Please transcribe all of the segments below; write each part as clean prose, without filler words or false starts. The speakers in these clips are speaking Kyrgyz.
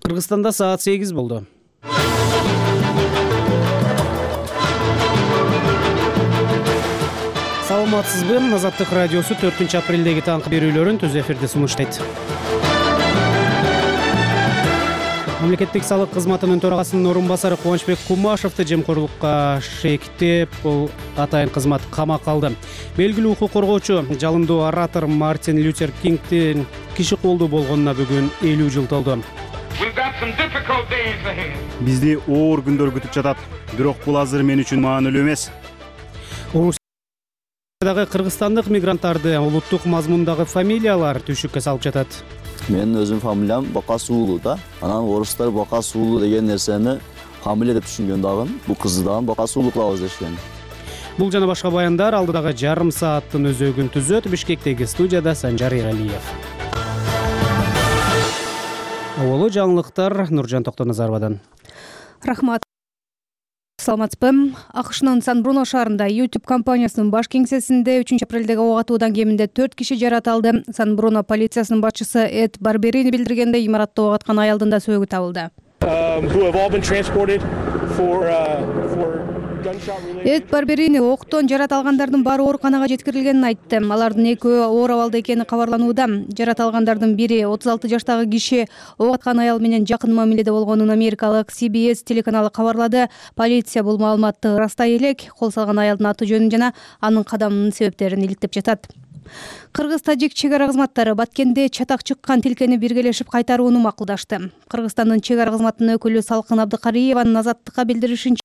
Кыргызстанда саат 8 болду. Саламатсызбы? Азаттык радиосу 4-апрелдеги таңкы берүүлөрүн түз эфирде сунуштайт. Мамлекеттик салык кызматынын төрагасынын орун басары Кубанычбек Кумашевди жемкорлукка шектеп, бул атайын кызмат камакка алды. Белгилүү укук коргоочу, жалындуу оратор Мартин Лютер Кингдин киши колдуу болгонуна бүгүн 50 жыл толду. Бизди оор күндөр күтүп жатат, бирок бул азыр мен үчүн маанилүү эмес. Дагы кыргызстандык мигранттарды улуттук мазмундагы фамилиялар түшүккө салып жатат. Менин өзүм фамилиям Бакасуулуу да. Анан орустар Бакасуулуу деген нерсени фамилия деп түшүнгөн дагы. Бул кызды дагы Бакасуулуу кылабыз дешкен. Бул жана башка баяндар алдыдагы жарым сааттын өзөгүн түзөт. Бишкектеги студияда Санжар Иралиев. Олу жаңылыктар Нуржан Токтоназаровадан. Рахмат. Саламатсызбы. АКШнын Сан-Бруно шаарында YouTube компаниясынын баш кеңсесинде 3-апрелдеги ок атуудан кеминде 4 киши жаратылды. Сан-Бруно полициясынын башчысы Эд Барберини билдиргендей, имаратта ок аткан аялдын да сөөгү табылды. Эд Барберини октон жарата алгандардын баары ооруканага жеткирилгенин айтты. Алардын экөө оор абалда экени кабарланууда. Жарата алгандардын бири 36 жаштагы киши ок аткан аял менен жакын мамиледе болгонун америкалык CBS телеканалы кабарлады. Полиция бул маалыматты ырастай элек, кол салган аялдын аты жөнүн жана анын кадамынын себептерин иликтеп жатат. Кыргыз-тажик чек ара кызматтары Баткенде чатак чыккан тилкени биргелешип кайтарууну макулдашты. Кыргызстандын чек ара кызматынын өкүлү Салкын Абдыкариеванын Азаттыкка билдиришинче,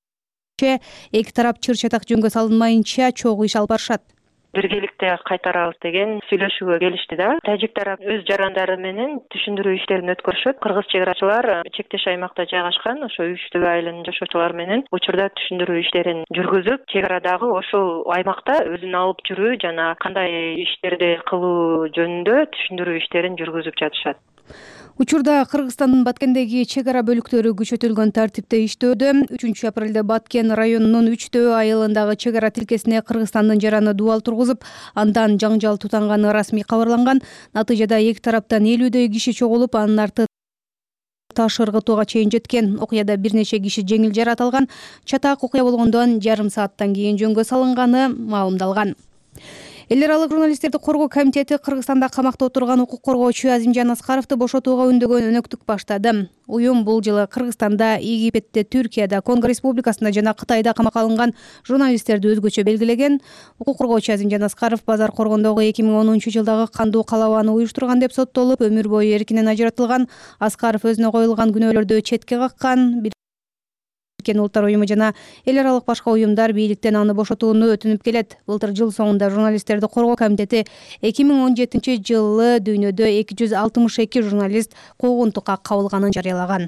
эки тарап чыр-чатак жөнгө салынмайынча чогуу иш алып барышат. Биргеликте кайтарабыз деген сүйлөшүүгө келишти да. Тажик тарап өз жарандары менен түшүндүрүү иштерин өткөрүшөт. Кыргыз чек арачылар чектеш аймакта жайгашкан ошо Үчтөбө айылынын жашоочулары менен учурда түшүндүрүү иштерин жүргүзүп, чек арадагы ошол аймакта өзүн алып жүрүү жана кандай иштерди кылуу жөнүндө түшүндүрүү иштерин жүргүзүп жатышат. Учурда Кыргызстандын Баткендеги чек ара бөлүктөрү күчөтүлгөн тартипте иштөөдө. 3-апрелде Баткен районунун Үчтөбө айылындагы чек ара тилкесине Кыргызстандын жараны дубал тургузуп, андан жаңжал тутанганы расмий кабарланган. Натыйжада эки тараптан 50дөй киши чогулуп, анын арты таш ыргытууга чейин жеткен. Окуяда бир нече киши жеңил жарат алган. Чатак окуя болгондон жарым сааттан кийин жөнгө салынганы маалымдалган. Эл аралык журналисттерди коргоо комитети Кыргызстанда камакта отурган укук коргоочу Азимжан Аскаровду бошотууга үндөгөн өнөктүк баштады. Уюм бул жылы Кыргызстанда, Египетте, Түркияда, Конго Республикасында жана Кытайда камакка алынган журналисттерди өзгөчө белгилеген. Укук коргоочу Азимжан Аскаров базар коргондогу 2010-жылдагы кандуу калабаны уюштурган деп соттолуп, өмүр бою эркинен ажыратылган. Аскаров өзүнө коюлган күнөөлөрдү четке каккан. Бириккен Улуттар уюму жана эл аралык башка уюмдар бийликтен аны бошотууну өтүнүп келет. Былтыр жыл соңунда журналисттерди коргоо комитети 2017-жылы дүйнөдө 262 журналист куугунтукка кабылганын жарыялаган.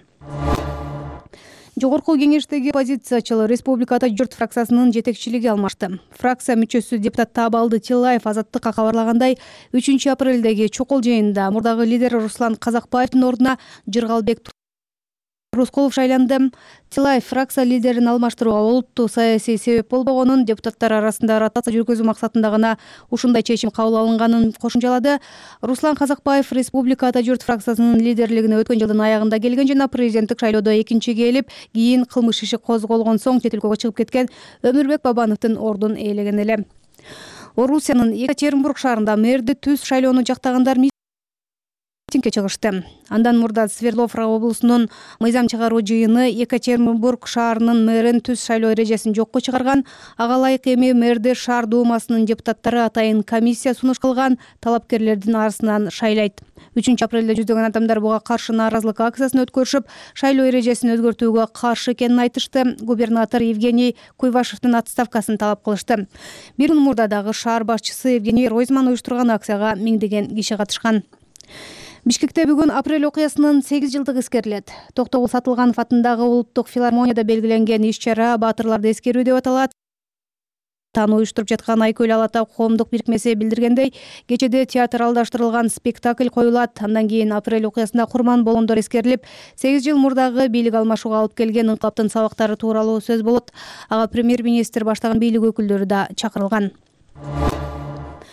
Жогорку кеңештеги оппозициячыл Республикада журт фракциясынын жетекчилиги алмашты. Фракция мүчөсү депутат Табалды Тилаев Азаттыкка кабарлагандай, 3-апрелдеги чокол жыйынында мурдагы лидер Руслан Казакбаевдин ордуна Жыргалбек Рускулов шайланды. Тилаев фракция лидерин алмаштырууга олуттуу саясий себеп болбогонун, депутаттар арасында ротация жүргүзүү максатында гана ушундай чечим кабыл алынганын кошумчалады. Руслан Казакбаев Республикада журт фракциясынын лидерлигине өткөн жылдын аягында келген жана президенттик шайлоодо экинчи келип, кийин кылмыш иши козголгон соң чет өлкөгө чыгып кеткен Өмүрбек Бабановдун ордун ээлеген эле. Орусиянын Екатеринбург шаарында мэрди түз шайлоону жактагандар митингге чыгышты. Андан мурда Свердлов облусунун мыйзам чыгаруу жыйыны Екатеринбург шаарынын мэрин түз шайлоо эрежесин жокко чыгарган. Ага ылайык эми мэрди шаар дуумасынын депутаттары атайын комиссия сунуш кылган, талапкерлердин арасынан шайлайт. 3-апрелде жүздөгөн адамдар буга каршы нааразылык акциясын өткөрүшүп, шайлоо эрежесин өзгөртүүгө каршы экенин айтышты. Губернатор Евгений Куйвашевдин отставкасын талап кылышты. Бир мурда дагы шаар башчысы Евгений Ройзман уюштурган акцияга миңдеген киши катышкан. Бишкекте бүгүн апрель окуясынын 8 жылдыгы эскерилет. Токтогул Сатылганов атындагы улуттук филармонияда белгиленген иш-чара баатырларды эскерүү деп аталат. Таны уюштуруп жаткан Айкөл Алата коомдук бирикмеси билдиргендей, кечеде театр алдаштырылган спектакль коюлат. Андан кийин апрель окуясында курман болгондор эскерилип, 8 жыл мурдагы бийлик алмашууга алып келген инкылаптын сабактары тууралуу сөз болот. Ага премьер-министр баштаган бийлик өкүлдөрү да чакырылган.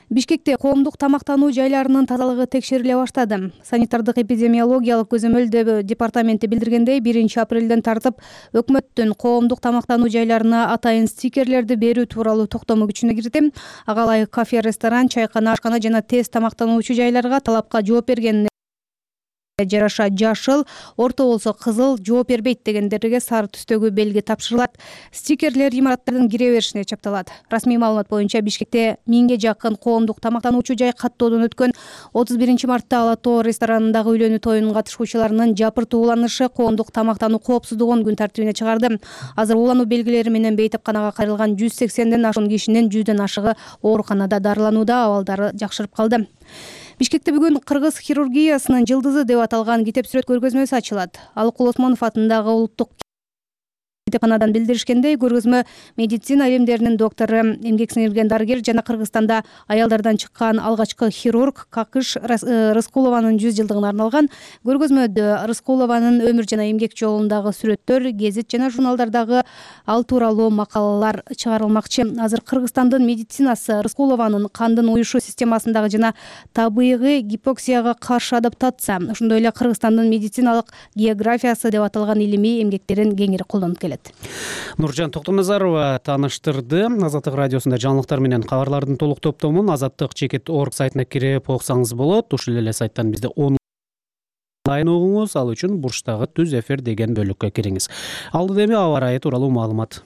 Бишкекте коомдук тамактануу жайларынын тазалыгы текшериле баштады. Санитардык эпидемиологиялык көзөмөлдөө департаменти билдиргендей, 1-апрелден тартып өкмөттүн коомдук тамактануу жайларына атайын стикерлерди берүү тууралуу токтому күчүнө кирди. Ага ылайык кафе, ресторан, чайкана, ашкана жана тез тамактануучу жайларга талапка жооп бергенине жараша жашыл, орто болсо кызыл, жооп бербейт дегендерге сары түстөгү белги тапшырылат. Стикерлер имараттардын кире беришине чапталат. Расмий маалымат боюнча Бишкекте 1000ге жакын коомдук тамактануучу жай каттоодон өткөн. 31-мартта Ала Тоо ресторанындагы үйлөнүү тоюнун катышуучуларынын жапыртуу уланышы коомдук тамактануу коопсуздугун күн тартибине чыгарды. Азыр улануу белгилери менен бейтапканага кайрылган 180ден ашуун кишинин 100дөн ашыгы ооруканада дарыланууда, абалдары жакшырып калды. Бишкекте бүгүн кыргыз хирургиясынын жылдызы деп аталган китеп сүрөт көргөзмөсү ачылат. Алыкул Осмонов атындагы улуттук китепканадан билдиришкендей, көргөзмө медицина илимдеринин доктору, эмгек сиңирген дарыгер жана Кыргызстанда аялдардан чыккан алгачкы хирург Какыш Рыскулованын 100 жылдыгына арналган. Көргөзмөдө Рыскулованын өмүр жана эмгек жолундагы сүрөттөр, гезит жана журналдардагы ал тууралуу макалалар чыгарылмакчы. Азыр Кыргызстандын медицинасы Рыскулованын кандын уюшу системасындагы жана табигый гипоксияга каршы адаптация, ошондой эле Кыргызстандын медициналык географиясы деп аталган илимий эмгектерин кеңири колдонуп келет. Нуржан Токтоназарова тааныштырды. Азаттык радиосунда жаңылыктар менен кабарлардын толук топтомун azattik.org сайтына кирип окусаңыз болот. Ушул эле сайттан бизди онлайн угуңуз, ал үчүн бурчтагы түз эфир деген бөлүккө кириңиз. Алдыда эми аба ырайы тууралуу маалымат.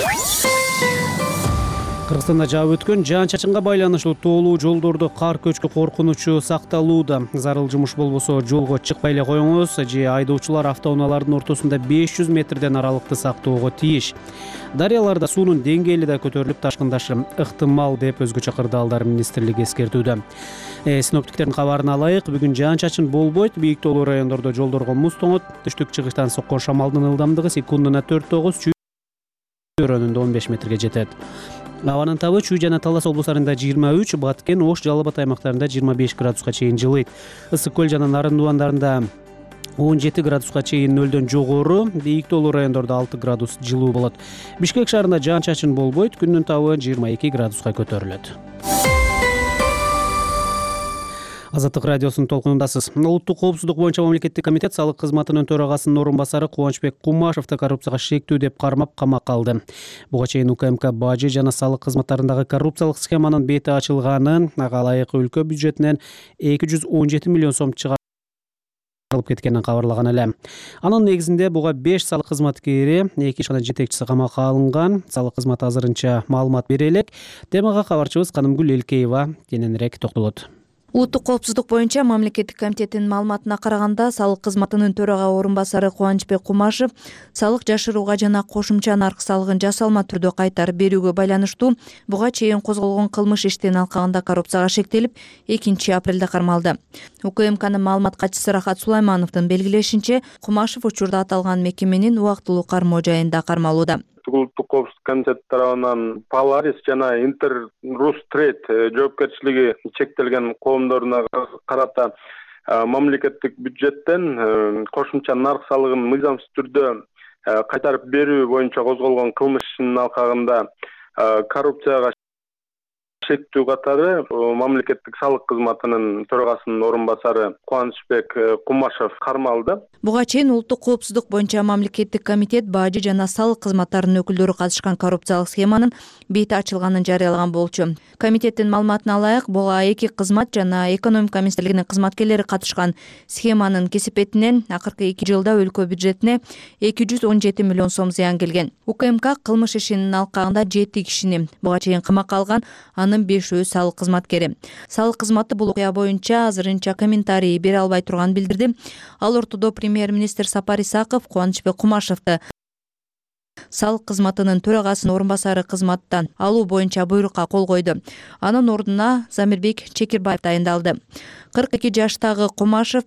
Кыргызстанда жаап өткөн жаан-чачынга байланышлуу тоолуу жолдордо кар көчкү коркунучу сакталууда. Зарыл жумуш болбосо жолго чыкпай эле коюңуз же айдоочулар автоунаалардын ортосунда 500 метрден аралыкты сактоого тийиш. Дарыяларда суунун деңгээли да көтөрүлүп ташкындашы ыктымал деп өзгөчө кырдаалдар министрлиги эскертүүдө. Синоптиктердин кабарына ылайык, бүгүн жаан-чачын болбойт. Бийик тоолуу райондордо жолдорго муз тоңот. Түштүк чыгыштан соккон шамалдын ылдамдыгы секундуна 4-9, чүй өрөөнүндө 15 метрге жетет. Абанын табы Чүй жана Талас облустарында 23, Баткен, Ош, Жалал Абад аймактарында 25 градуска чейин жылыйт. Ысык көл жана Нарын дубандарында 17 градуска чейин нөлдөн жогору, бийик тоолуу райондордо 6 градус жылуу болот. Бишкек шаарында жаан-чачын болбойт, күндүн табы 22 градуска көтөрүлөт. Азаттык радиосунун толкунундасыз. Улуттук коопсуздук боюнча мамлекеттик комитет салык кызматынын төрагасынын орунбасары Кубанычбек Кумашевди коррупцияга шектүү деп кармап камакка алды. Буга чейин УКМК бажы жана салык кызматтарындагы коррупциялык схеманын бети ачылганын, ага ылайык өлкө бюджетинен 217 миллион сом чыгарылып кеткенин кабарлаган эле. Анын негизинде буга 5 салык кызматкери, 2 ишкана жетекчиси камакка алынган. Салык кызматы азырынча маалымат бере элек. Темага кабарчыбыз Канымгүл Элкеева кененирээк токтолот. Улуттук коопсуздук боюнча мамлекеттик комитеттин маалыматына караганда, салык кызматынын төрага орунбасары Кубанычбек Кумашев салык жашырууга жана кошумча нарк салыгын жасалма түрдө кайтарып берүүгө байланыштуу буга чейин козголгон кылмыш иштин алкагында коррупцияга шектелип 2-апрелде кармалды. УКМКнын маалымат катчысы Рахат Сулаймановдун белгилешинче, Кумашев учурда аталган мекеменин убактылуу кармоо жайында кармалууда. Улуттук коопсуздук комитети тарабынан Polaris жана Интер-Рус-Трейд жоопкерчилиги чектелген коомдоруна карата мамлекеттик бюджеттен кошумча нарк салыгын мыйзамсыз түрдө кайтарып берүү боюнча козголгон кылмыш ишинин алкагында коррупцияга шектүү катары мамлекеттик салык кызматынын төрагасынын орунбасары Кубанычбек Кумашев кармалды. Буга чейин улуттук коопсуздук боюнча мамлекеттик комитет бажы жана салык кызматтарынын өкүлдөрү катышкан коррупциялык схеманын бети ачылганын жарыялаган болчу. Комитеттин маалыматына ылайык, буга 2 кызмат жана экономика министрлигинин кызматкерлери катышкан схеманын кесепетинен акыркы 2 жылда өлкө бюджетине 217 миллион сом зыян келген. УКМК кылмыш ишинин алкагында 7 кишини буга чейин камакка алган, анын 5-өө салык кызматкери. Салык кызматы бул окуя боюнча азырынча комментарий бере албай турганын билдирди. Ал ортодо премьер-министр Сапар Исаков Кубанычбек Кумашевди салык кызматынын төрагасынын орунбасары кызматтан алуу боюнча буйрукка кол койду. Анын ордуна Замирбек Чекирбаев дайындалды. 42 жаштагы Кумашев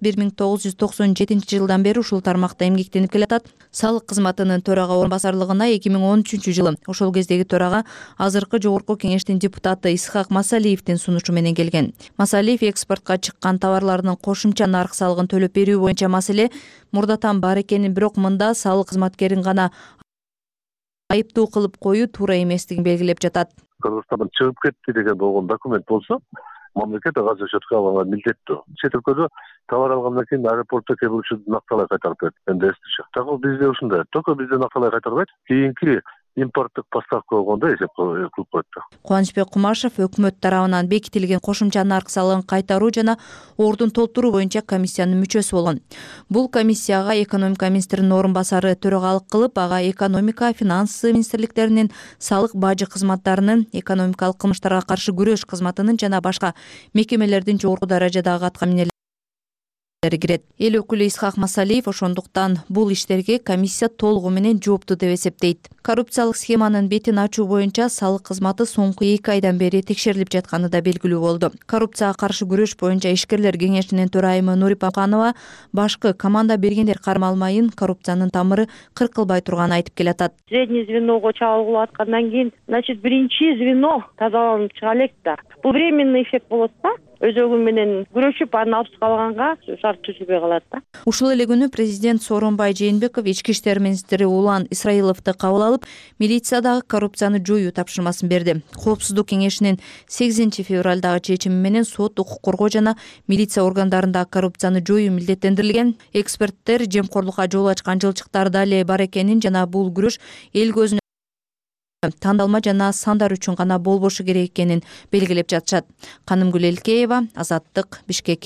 1997 жылдан бери ушул тармакта эмгектенип келатат. Салык кызматынын төрага орунбасарлыгына 2013 жылы ошол кездеги төрага азыркы жогорку кеңештин депутаты Исхак Масалиевдин сунушу менен келген. Масалиев экспортко чыккан товарлардын кошумча нарк салыгын төлөп берүү боюнча маселе мурдатан бар экенин, бирок мында салык кызматкерин гана айыптоо кылып коюу туура эместигин белгилеп жатат. Кыргызстандан чыгып кетти деген болгон документ болсо, мамлекет ага отчетко алганга милдеттүү. Чет өлкөдө товар алгандан кийин аэропортто келүүчү накталай кайтарып берет. Эми эстичи. Так бизде ушундай. Только бизде накталай кайтарбайт. Кийинки импорттук поставка болгондо эсеп кылып коет. Кубанычбек Кумашев өкмөт тарабынан бекитилген кошумча нарк салыгын кайтаруу жана ордун толтуруу боюнча комиссиянын мүчөсү болгон. Бул комиссияга экономика министринин орун басары төрагалык кылып, ага экономика, финансы министрликтеринин, салык бажы кызматтарынын, экономикалык кылмыштарга каршы күрөш кызматынын жана башка мекемелердин жогорку даражадагы аткаминерлери кирет. Эл өкүлү Исхак Масалиев ошондуктан бул иштерге комиссия толугу менен жоопту деп эсептейт. Коррупциялык схеманын бетин ачуу боюнча салык кызматы соңку 2 айдан бери текшерилип жатканы да белгилүү болду. Коррупцияга каршы күрөш боюнча ишкерлер кеңешинин төрайымы Нурипа Канова башкы команда бергендер кармалмайын коррупциянын тамыры кыркылбай турганын айтып келатат. Средний звеного чалгылып аткандан кийин, значит, биринчи звено тазаланып чыга элек да. Бул временный эффект болот да. Өзөгү менен күрөшүп, аны алып калганга шарт түзүлбөй калат да. Ушул эле күнү президент Сооронбай Жээнбеков ички иштер министри Улан Исраиловду кабыл алып, милициядагы коррупцияны жоюу тапшырмасын берди. Коопсуздук кеңешинин 8 февралдагы чечими менен сот, укук коргоо жана милиция органдарындагы коррупцияны жоюу милдеттендирилген. Эксперттер жемкорлукка жол ачкан жылчыктар да эле бар экенин жана бул күрөш эл көзүнө тандалма жана сандар үчүн гана болбошу керек экенин белгилеп жатышат. Канымгүл Элкеева, Азаттык, Бишкек.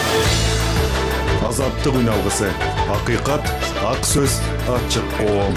Азаттык үналгысы. Акыйкат, ак сөз, ачык коом.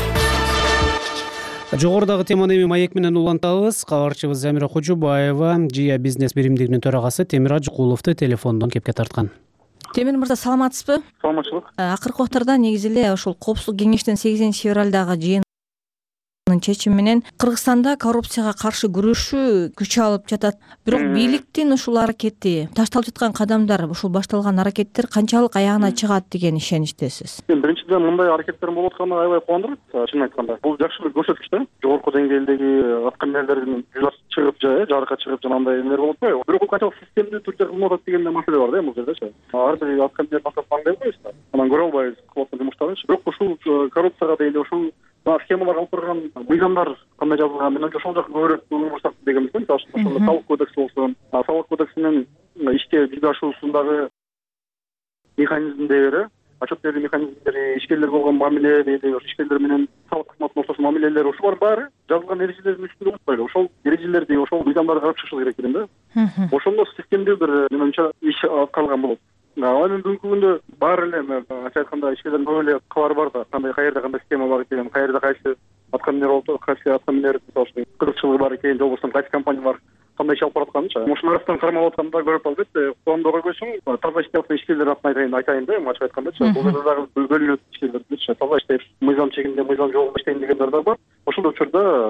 Жогорудагы теманы эми маек менен улантабыз. Кабарчыбыз Замира Кожубаева Жия бизнес биримдигинин төрагасы Темир Ажыкуловду телефондон кепке тарткан. Темир мырза, саламатсызбы? Саламатчылык. Акыркы убактарда негизи эле ушул Коопсуздук кеңештин 8 февралдагы жыйын чечими менен Кыргызстанда коррупцияга каршы күрөшүү күч алып жатат. Бирок бийликтин ушул аракети, ташталып жаткан кадамдар, ушул башталган аракеттер канчалык аягына чыгат деген ишеничтесиз? Биринчиден, мындай аракеттердин болуп атканы аябай кубандырат, чынын айтканда. Бул жакшы бир көрсөткүч да. Жогорку деңгээлдеги аткаминерлердин чыгып жарыкка чыгып жанагындай эмелер болуп атпайбы? Бирок бул канчалык системдүү түрдө кызмат атат деген маселе бар да бул жердечи. Ар бир аткаминер басып аңдай койбуз да. Анан көрө албайбыз кылып аткан жумуштарын. Бирок ушул коррупцияга дейли ушул схемалар алып турган мыйзамдар кандай жазылган, мен ошол жакка көбүрөөк көңүл бурсак дегенбиз. Ошондо салык кодекси болсун, салык кодексинин ишке жүзө ашуусундагы механизмдери, отчет берүү механизмдери, ишкерлерге болгон мамиле, ишкерлер менен салык кызматынын ортосунда мамилелери, ушулар баары жазылган эрежелердин үстүндө болбойбу. Ошол эрежелерди, ошол мыйзамдарды карап чыгыш керек экен да. Ошондо системдүү бир менимче иш аткарылган болот. Анан бүгүнкү күндө баары эле ачык айтканда ишкерлердин көп эле кабары бар да, кайерде кандай схема бар экен, кайерде кайсы аткаминер болуп, кайсы аткаминер мисалы кызыкчылыгы бар экен, же болбосо кайсы компания бар, кандай иш алып баратканычы. Ошонун арасынан кармалып атканда көрүп албайт. Кубанда койсоң, таза иштеп аткан ишкерлер атын айтайын да, ачык айткандачы. Бул жерде дагы бөлүнөт ишкерлерчи. Таза иштеп, мыйзам чегинде, мыйзам жолунда иштейм дегендер да бар. Ошол учурда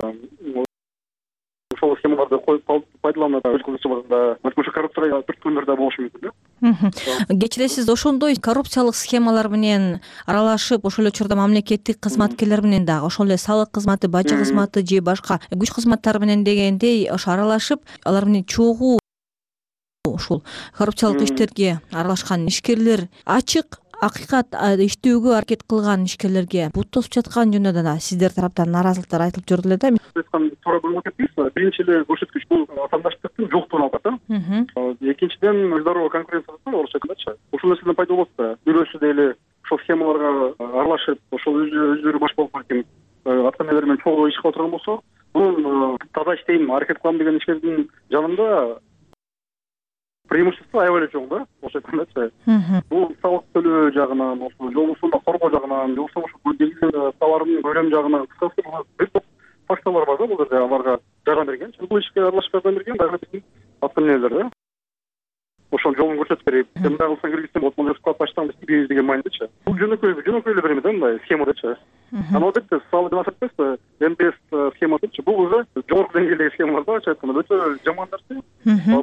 ошол схемаларды пайдаланып, өз кызыкчылыгында ошо коррупцияга түрткөндөр да болушу мүмкүн да. Кечиресиз, ошондой коррупциялык схемалар менен аралашып, ошол эле учурда мамлекеттик кызматкерлер менен дагы, ошол эле салык кызматы, бажы кызматы же башка күч кызматтары менен дегендей ошо аралашып, алар менен чогуу ушул коррупциялык иштерге аралашкан ишкерлер ачык акыйкат иштөөгө аракет кылган ишкерлерге бут тосуп жаткан жөнүндө да сиздер тараптан нааразылыктар айтылып жүрдү эле да. Туура көрүп кетпейсизби? Биринчи эле көрсөткүч бул атаандаштыктын жоктугун алып атат. Экинчиден, здоровый конкуренция да, орусча айткандачы. Ушул нерседен пайда болот да. Бирөөсү деле ошол схемаларга аралашып, ошол өздөрү баш болуп баркен аткаминерлер менен чогуу иш кылып турган болсо, бул таза иштейм, аракет кылам деген ишкердин жанында преимущество аябай эле чоң да, ошо айткандачы. Бул салык төлөө жагынан, ошо жол усунда коргоо жагынан, же болбосо ошо белгилүү товардын көлөмү жагынан, кыскасы бир топ факторлор бар да бул жерде аларга жардам берген. Бул ишке аралашып жардам берген дагы биздин аткаминерлер да. Ошол жолун көрсөтүп берип, мындай кылсаң киргизсең болот, мына жерге баштан биз тийбейбиз деген маанидачы. Бул жөнөкөй эле бир эме да, мындай схемадачы. Анан албетте салык жана сатпайсызбы, МТС схемасычы. Бул уже жогорку деңгээлдеги схемалар да, ачык айтканда өтө жаман нерсе.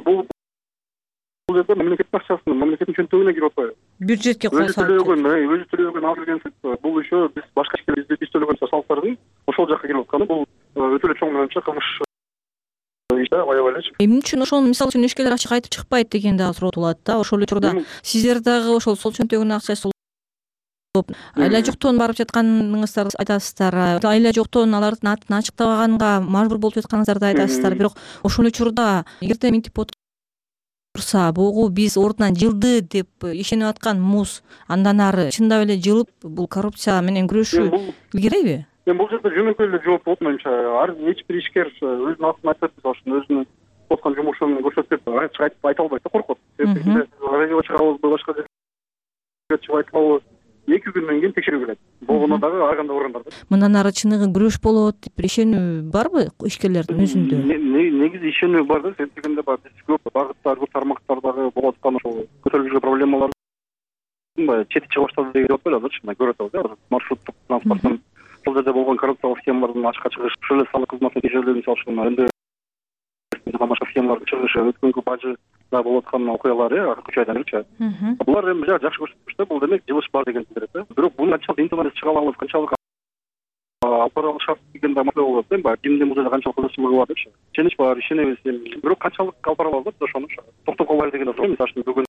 Бул жерде мамлекеттин акчасын, мамлекеттин чөнтөгүнө кирип атпайбы? Бюджетке өзү төлөгөн ал деген бул еще биз башка биз төлөгөн салыктардын ошол жакка кирип атканы, бул өтө эле чоң менимче кылмыш иш да, аябай элечи. Эмне үчүн ошону мисалы үчүн ишкерлер ачык айтып чыкпайт деген дагы суроо туулат да. Ошол учурда сиздер дагы ошол сол чөнтөгүнө акча айла жоктон барып жатканыңыздарды айтасыздар, айла жоктон алардын атын ачыктабаганга мажбур болуп жатканыңыздарды айтасыздар. Бирок ошол учурда эгерде минтип турса, бугу биз ордунан жылды деп ишенип аткан муз андан ары чындап эле жылып, бул коррупция менен күрөшүү илгерейби? Мен бул жерде жөнөкөй эле жооп болот менимче. Эч бир ишкер өзүнүн атын айтып, мисалы үчүн өзүнүн аткан жумушун көрсөтүп, ачык айта албайт да, коркот. Радиого чыгабызбы, башка жерге чыгып айтпабы, 2 күндөн кийин текшерүү келет. Болгону дагы ар кандай органдар да. Мындан ары чыныгы күрөш болот деп бир ишенүү барбы ишкерлердин өзүндө? Негизи ишенүү бар да, сен дегенде бар. Биз көп багыттар, көп тармактардагы болуп аткан ошол көтөрүлүп жүргөн проблемалар чети чыга баштады деп атпайбы азырчы, мына көрүп атабыз. Маршруттук транспорттун бул жерде болгон коррупциялык схемалардын ачыкка чыгышы, ошол эле салык кызматына тиешелүү, мисалы үчүн башка схемаларды чыгышы, өткөнгү бажыда болуп аткан окуялар, 3 айдан беричи. Булар эми жакшы көрсөткүч да, бул демек жылыш бар деген сөз да. Бирок бул канчалык интернет чыга алабыз, канчалык алып бара алышат дегенде маселе болот да. Кимдин бул жерде канчалык кызыкчылыгы бар депчи. Ишенич бар, ишенебиз. Бирок канчалык алып бара алабыз да, ошону токтоп калбайлы деген сөз. Мисалы үчүн бүгүн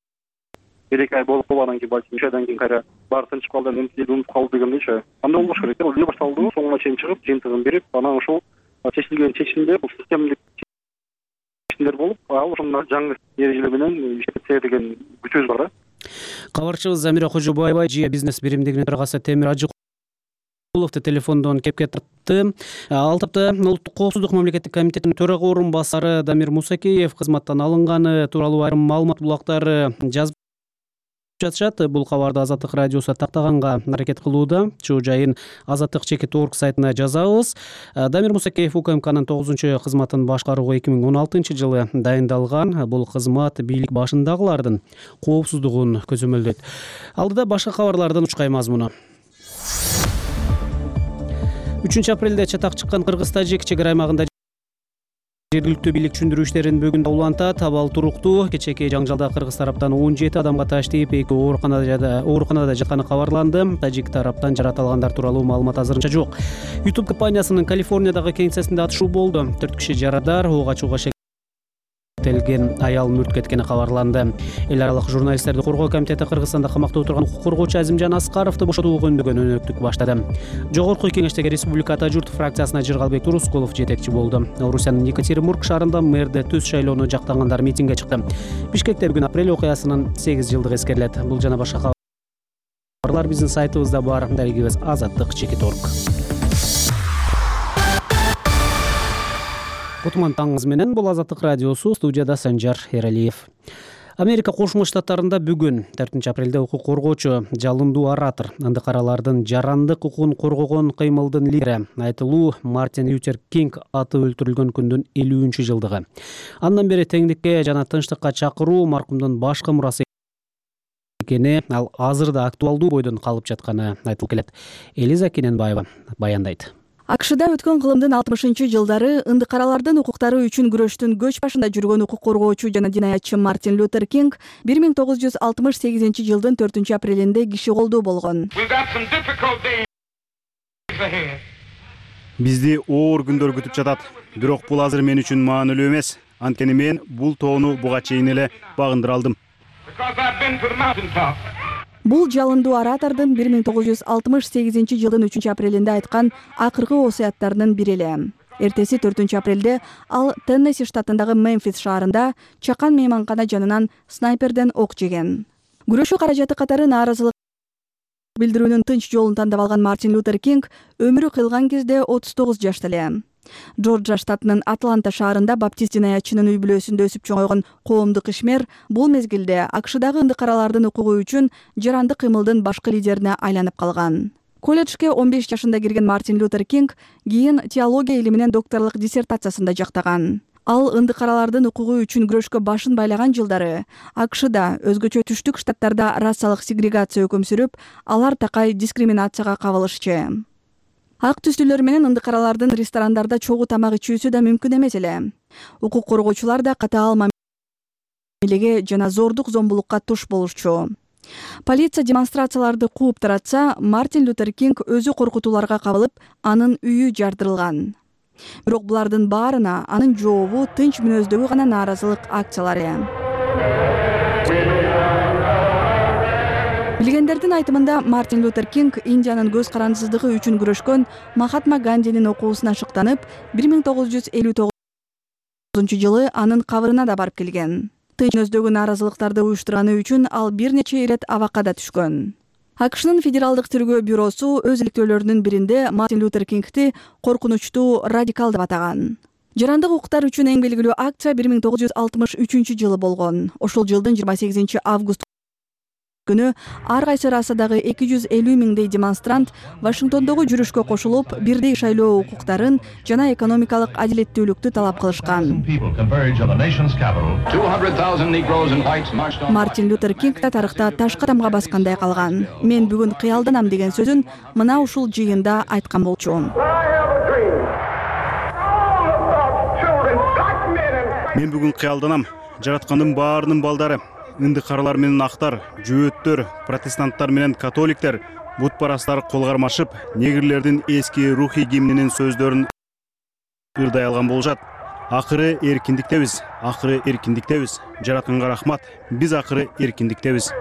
1-2 ай болуп калгандан кийин балким 3 айдан кийин кайра баары тынчып калды, эмне унутуп калды дегендейчи. Кандай болуш керек? Ал эле башталды, соңуна чейин чыгып, жыйынтыгын берип, анан ошол чечилген чечимде бул системдик болуп, ал ошондо жаңы эрежелер менен иштетсе деген күчүбүз бар да. Кабарчыбыз Замира Кожобаева ЖИА бизнес биримдигинин төрагасы Темир Ажыкуловду телефондон кепке тартты. Ал тапта Улуттук коопсуздук мамлекеттик комитетинин төрага орун басары Дамир Мусакеев кызматтан алынганы тууралуу айрым маалымат булактары жазып жатышат. Бул кабарды Азаттык радиосу тактаганга аракет кылууда. Чуу жайын azattik.org сайтына жазабыз. Дамир Мусакеев УКМКнын 9-чу кызматын башкарууга 2016-жылы дайындалган. Бул кызмат бийлик башындагылардын коопсуздугун көзөмөлдөйт. Алдыда башка кабарлардын учкай мазмуну. 3-апрелде чатак чыккан Кыргыз-Тажик чек ара аймагында жергиликтүү бийлик түшүндүрүү иштерин бүгүн улантат. Абал туруктуу. Кечээки жаңжалда кыргыз тараптан 17 адамга таш тийип, 2 ооруканада жатканы кабарланды. Тажик тараптан жаратылгандар тууралуу маалымат азырынча жок. YouTube компаниясынын Калифорниядагы кеңсесинде атышуу болду. 4 киши жарадар, ок ачууга шектелген аял мүрт кеткени кабарланды. Эл аралык журналисттерди коргоо комитети Кыргызстанда камакта отурган укук коргоочу Азимжан Аскаровду бошотууга көндөгөн өнөктүк баштады. Жогорку кеңештеги Республика Ата журт фракциясына Жыргалбек Турускулов жетекчи болду. Орусиянын Екатеринбург шаарында мэрде түз шайлоону жактагандар митингге чыкты. Бишкекте бүгүн апрель окуясынын 8 жылдыгы эскерилет. Бул жана башка кабарлар биздин сайтыбызда бар. Дарегибиз azattik.org. Кутман таңыңыз менен, бул Азаттык радиосу, студияда Санжар Эралиев. Америка Кошмо Штаттарында бүгүн 4-апрелде укук коргоочу, жалындуу оратор, ындыкаралардын жарандык укугун коргогон кыймылдын лидери айтылуу Мартин Лютер Кинг аты өлтүрүлгөн күндүн 50-жылдыгы. Андан бери теңдикке жана тынчтыкка чакыруу маркумдун башкы мурасы экени, ал азыр да актуалдуу бойдон калып жатканы айтылып келет. Элиза Кененбаева баяндайт. АКШда өткөн кылымдын 60-жылдары ындыкаралардын укуктары үчүн күрөштүн көч башында жүргөн укук коргоочу жана динаятчы Мартин Лютер Кинг 1968-жылдын 4-апрелинде киши колдуу болгон. Бизди оор күндөр күтүп жатат. Бирок бул азыр мен үчүн маанилүү эмес. Анткени мен бул тоону буга чейин эле багындыра алдым. Бул жалындуу оратордун 1968-жылдын 3-апрелинде айткан акыркы осуяттарынын бири эле. Эртеси 4-апрелде ал Теннесси штатындагы Мемфис шаарында чакан мейманкана жанынан снайперден ок жеген. Күрөшүү каражаты катары нааразылык билдирүүнүн тынч жолун тандап алган Мартин Лютер Кинг өмүрү кыйылган кезде 39 жашта эле. Джорджия штатынын Атланта шаарында баптист динаятчынын үй бүлөсүндө өсүп чоңойгон коомдук ишмер бул мезгилде АКШдагы ындыкаралардын укугу үчүн жарандык кыймылдын башкы лидерине айланып калган. Колледжге 15 жашында кирген Мартин Лютер Кинг кийин теология илиминен докторлук диссертациясында жактаган. Ал ындыкаралардын укугу үчүн күрөшкө башын байлаган жылдары АКШда өзгөчө түштүк штаттарда расалык сегрегация өкүм сүрүп, алар такай дискриминацияга кабылышчу. Ак түстүүлөр менен ындыкаралардын ресторандарда чогуу тамак ичүүсү да мүмкүн эмес эле. Укук коргоочулар да катаал мамилеге жана зордук зомбулукка туш болушчу. Полиция демонстрацияларды кууп таратса, Мартин Лютер Кинг өзү коркутууларга кабылып, анын үйү жардырылган. Бирок булардын баарына анын жообу тынч мүнөздөгү гана нааразылык акциялары. Билгендердин айтымында Мартин Лютер Кинг Индиянын көз карандысыздыгы үчүн күрөшкөн Махатма Гандинин окуусуна шыктанып, 1959 жылы анын кабырына да барып келген. Тынчөздөгү нааразылыктарды уюштурганы үчүн ал бир нече ирет абакка да түшкөн. АКШнын федералдык тергөө бюросу өз иликтөөлөрүнүн биринде Мартин Лютер Кингти коркунучтуу радикал деп атаган. Жарандык укуктар үчүн эң белгилүү акция 1963 жылы болгон. Ошол жылдын 28 август күнү ар кайсы расадагы 250 миңдей демонстрант Вашингтондогу жүрүшкө кошулуп, бирдей шайлоо укуктарын жана экономикалык адилеттүүлүктү талап кылышкан. Мартин Лютер Кинг да тарыхта ташка тамга баскандай калган. Мен бүгүн кыялданам деген сөзүн мына ушул жыйында айткан болчу. Мен бүгүн кыялданам. Жараткандын баарынын балдары, ындыкарлар менен актар, жөөттөр, протестанттар менен католиктер, бутпарастар колгармашып, негрлердин эски рухий гимнинин сөздөрүн ырдай алган болушат. Акыры эркиндиктебиз, акыры эркиндиктебиз. Жаратканга рахмат. Биз акыры эркиндиктебиз.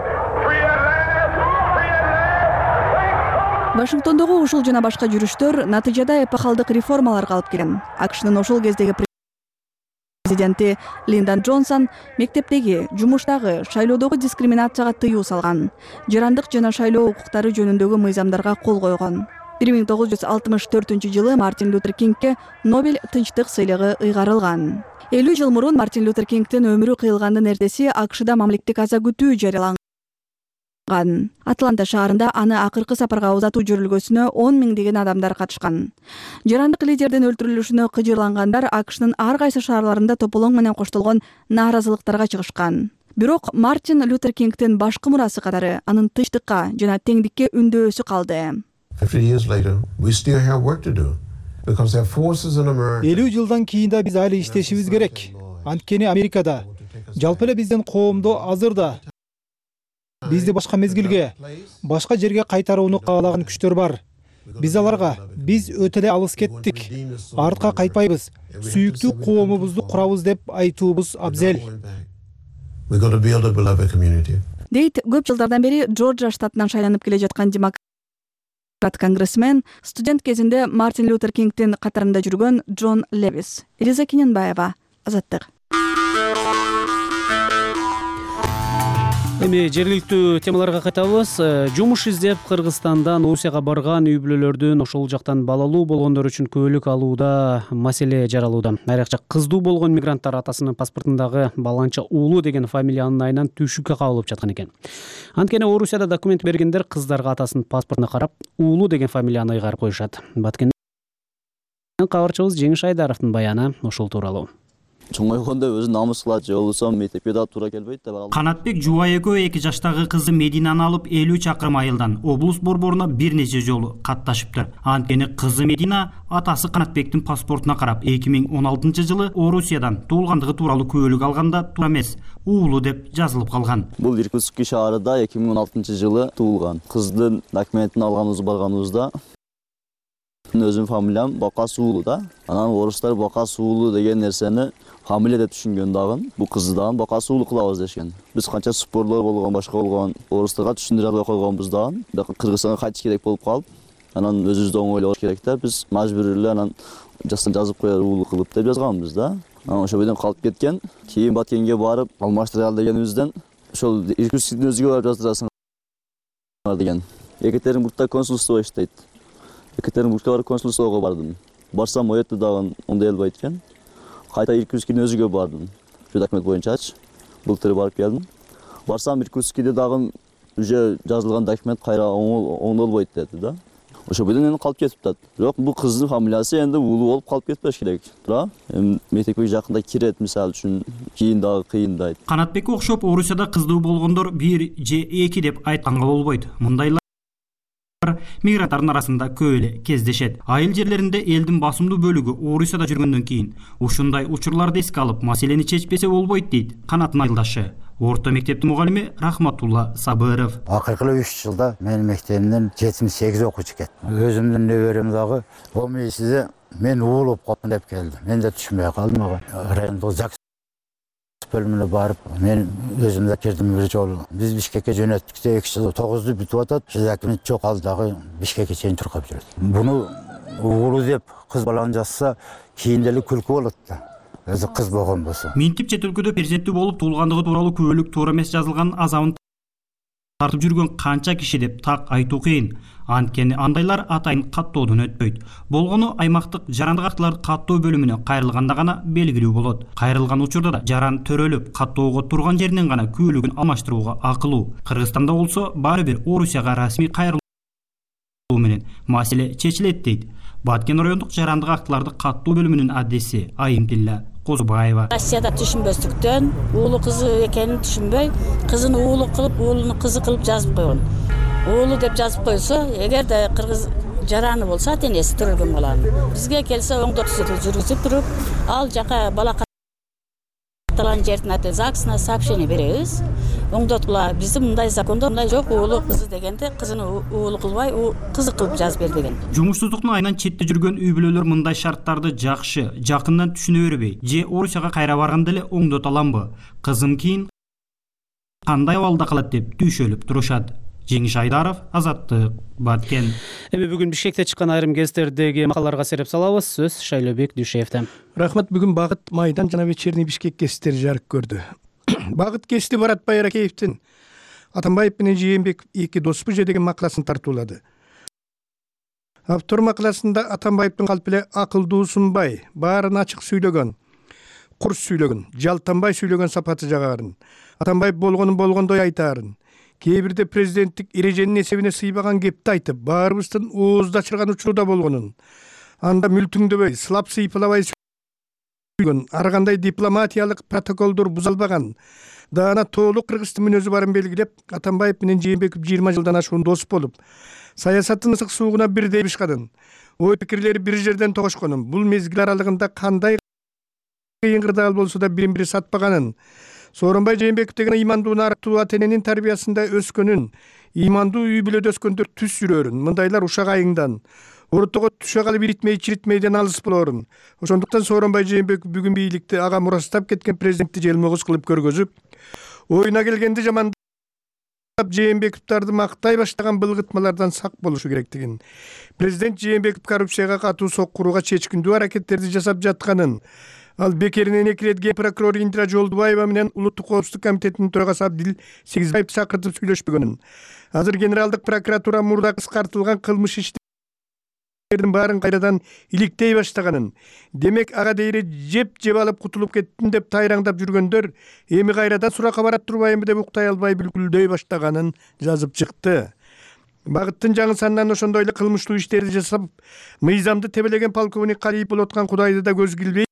Вашингтондогу ушул жана башка жүрүштөр натыйжада эпохалдык реформаларга алып келген. АКШнын ошол кездеги президенти Линдон Джонсон мектептеги, жумуштагы, шайлоодогу дискриминацияга тыюу салган. Жарандык жана шайлоо укуктары жөнүндөгү мыйзамдарга кол койгон. 1964 жылы Мартин Лютер Кингке Нобель тынчтык сыйлыгы ыйгарылган. 50 жыл мурун Мартин Лютер Кингтин өмүрү кыйылгандын эртеси АКШда мамлекеттик аза күтүү жарыяланган. Атланта шаарында аны акыркы сапарга узатуу жүрүлгөсүнө 10 миңдеген адамдар катышкан. Жарандык лидердин өлтүрүлүшүнө кыжырлангандар АКШнын ар кайсы шаарларында тополоң менен коштолгон нааразылыктарга чыгышкан. Бирок Мартин Лютер Кингтин башкы мурасы катары анын тынчтыкка жана теңдикке үндөөсү калды. 50 жылдан кийин да биз али иштешибиз керек. Анткени Америкада, жалпы эле биздин коомдо азыр да бизди башка мезгилге, башка жерге кайтарууну каалаган күчтөр бар. Биз аларга биз өтө эле алыс кеттик, артка кайтпайбыз, сүйүктүү коомубузду курабыз деп айтуубуз абзел. Дейт көп жылдардан бери Джорджия штатынан шайланып келе жаткан демократ конгрессмен, студент кезинде Мартин Лютер Кингтин катарында жүргөн Джон Левис. Элиза Кененбаева, Азаттык. Эми жергиликтүү темаларга кайтабыз. Жумуш издеп Кыргызстандан Орусияга барган үй бүлөлөрдүн ошол жактан балалуу болгондор үчүн көөлүк алууда маселе жаралууда. Айрыкча кыздуу болгон мигранттар атасынын паспортундагы баланча уулу деген фамилиянын айынан түшүккө кабылып жаткан экен. Анткени Орусияда документ бергендер кыздарга атасынын паспортуна карап уулу деген фамилияны ыйгарып коюшат. Баткенден кабарчыбыз Жеңиш Айдаровдун баяны ошол тууралуу. Чоңойгондо өзү намыс кылат, же болбосо мектепке да туура келбейт деп. Канатбек Жуба экөө 2 жаштагы кызы Мединаны алып 50 чакырым айылдан облус борборуна бир нече жолу катташыптыр. Анткени кызы Медина атасы Канатбектин паспортуна карап 2016 жылы Орусиядан туулгандыгы тууралуу күбөлүк алганда туура эмес, уулу деп жазылып калган. Бул Иркутск шаарында 2016 жылы туулган. Кыздын документин барганыбызда өзүм фамилиям Бакас уулу да. Анан орустар Бакас уулу деген нерсени фамилия деп түшүнгөн дагы. Бул кызды дагы Бакас уулу кылабыз дешкен. Биз канча спорлор болгон, башка болгон, орустарга түшүндүрө албай койгонбуз дагы. Кыргызстанга кайтыш керек болуп калып, анан өзүбүздү оңойлош керек да. Биз мажбүр эле анан жазып коер уулу кылып деп жазганбыз да. Анан ошол бойдон калып кеткен. Кийин Баткенге барып, алмаштыралы дегенибизден ошол Иркутскдин өзүгө барып жаздырасың деген. Екатеринбургда консулство иштейт. Екатеринбургка барып консулствого бардым. Барсам о жерде дагы ондай элбейт экен. Кайта Иркутскдин өзүгө бардым. Şu документ боюнчачы. Былтыр барып келдим. Барсам Иркутскиде дагы уже жазылган документ кайра оңдолбойт деди да. Ошо бойдон эми калып кетиптат. Бирок бул кыздын фамилиясы энди уулу болуп калып кетпеш керек. Туура? Мектепке жакында кирет мисалы үчүн кийин дагы кыйындайт. Канатбекке окшоп Орусияда кыздуу болгондор 1 же 2 деп айтканга болбойт. Мындайлар мигранттардын арасында көп эле кездешет. Айыл жерлеринде элдин басымдуу бөлүгү Орусияда жүргөндөн кийин ушундай учурларды эске алып, маселени чечпесе болбойт дейт Канаттын айылдашы. Орто мектептин мугалими Рахматулла Сабыров. Акыркы 3 жылда менин мектебимден 78 окуучу кетти. Өзүмдүн неберем дагы болмойсизде мен уулуп калдым деп келди. Мен да түшүнбөй калдым ага. Райондо ЗАГС бөлүмүнө барып, мен өзүм да кирдим бир жолу. Биз Бишкекке жөнөттүктө 2:09 бүтүп атат. Жакын жок ал дагы Бишкекке чейин чуркап жүрөт. Буну уулу деп кыз баланы жазса, кийин деле күлкү болот да. Өзү кыз болгон болсо. Минтип чет өлкөдө перзенттүү болуп туулгандыгы тууралуу күбөлүк туура эмес жазылган азабын тартып жүргөн канча киши деп так айтуу кыйын. Анткени андайлар атайын каттоодон өтпөйт. Болгону аймактык жарандык актыларды каттоо бөлүмүнө кайрылганда гана белгилүү болот. Кайрылган учурда да жаран төрөлүп, каттоого турган жеринен гана күбөлүгүн алмаштырууга акылуу. Кыргызстанда болсо баары бир Орусияга расмий кайрылуу менен маселе чечилет дейт Баткен райондук жарандык актыларды каттоо бөлүмүнүн адеси Айымтилла Козубаева. Россияда түшүнбөстүктөн уулу кызы экенин түшүнбөй, кызын уулу кылып, уулуну кызы кылып жазып койгон. Уулу деп жазып койсо, эгерде кыргыз жараны болсо, ата-энеси төрөлгөн баланын. Бизге келсе оңдоо жүргүзүп туруп, ал жака бала катталган жердин аты ЗАГСына сообщение беребиз. Оңдоткула, биздин мындай закондо мындай жок, уулу кызы дегенде кызын уулу кылбай, кызы кылып жазып бер деген. Жумушсуздуктун айынан четте жүргөн үй бүлөлөр мындай шарттарды жакшы, жакындан түшүнө бербей, же Орусияга кайра барганда эле оңдото аламбы? Кызым кийин кандай абалда калат деп түйшөлүп турушат. Жеңиш Айдаров, Азаттык, Баткен. Эми бүгүн Бишкекте чыккан айрым гезиттердеги макалаларга сереп салабыз. Сөз Шайлообек Дүйшеевден. Рахмат. Бүгүн Багыт Майдан жана Вечерний Бишкек гезиттери жарык көрдү. Багыт гезити Барат Байракеевдин Атамбаев менен Жээнбеков эки доспу же деген макаласын тартуулады. Автор макаласында Атамбаевдин калп эле акылдуу сунбай, баарын ачык сүйлөгөн, курс сүйлөгөн, жалтанбай сүйлөгөн сапаты жагарын, Атамбаев болгонун болгондой айтаарын, кээ бирде президенттик эреженин эсебине сыйбаган кепти айтып, баарыбыздын оозду ачырган учурда болгонун, анда мүлтүңдөбөй, сылап сыйпалабай сүйлөгөн, ар кандай дипломатиялык протоколдор бузалбаган, даана толук кыргыздын мүнөзү барын белгилеп, Атамбаев менен Жээнбеков 20 жылдан ашуун дос болуп, саясаттын ысык суугуна бирдей бышкадын, ой пикирлери бир жерден тогошконун, бул мезгил аралыгында кандай кыйын кырдаал болсо да бирин бири сатпаганын, Сооронбай Жээнбеков деген ыймандуу нарыктуу ата-эненин тарбиясында өскөнүн, ыймандуу үй бүлөдө өскөндөр түз жүрөрүн, мындайлар ушак айыңдан, ортого түшө калып иритмей чиритмейден алыс болорун. Ошондуктан Сооронбай Жээнбеков бүгүн бийликти ага мурастап кеткен президентти желмогуз кылып көргөзүп, оюна келгенди жамандап Жээнбековдарды мактай баштаган былгытмалардан сак болушу керектигин, президент Жээнбеков коррупцияга катуу соккурууга чечкиндүү аракеттерди жасап жатканын, ал бекеринен 2 рет ген прокурор Индира Жолдубаева менен Улуттук коопсуздук комитетинин төрагасы Абдил Сегизбаевди чакыртып сүйлөшпөгөнүн, азыр генералдык прокуратура мурда кыскартылган кылмыш иштердин баарын кайрадан иликтей баштаганын, демек ага дейре жеп алып кутулуп кеттим деп тайраңдап жүргөндөр эми кайрадан суракка барат турбайбы деп уктай албай бүлкүлдөй баштаганын жазып чыкты. Багыттын жаңы санынан ошондой эле кылмыштуу иштерди жасап, мыйзамды тебелеген полковник Калиев болуп аткан Кудайды да көз килбей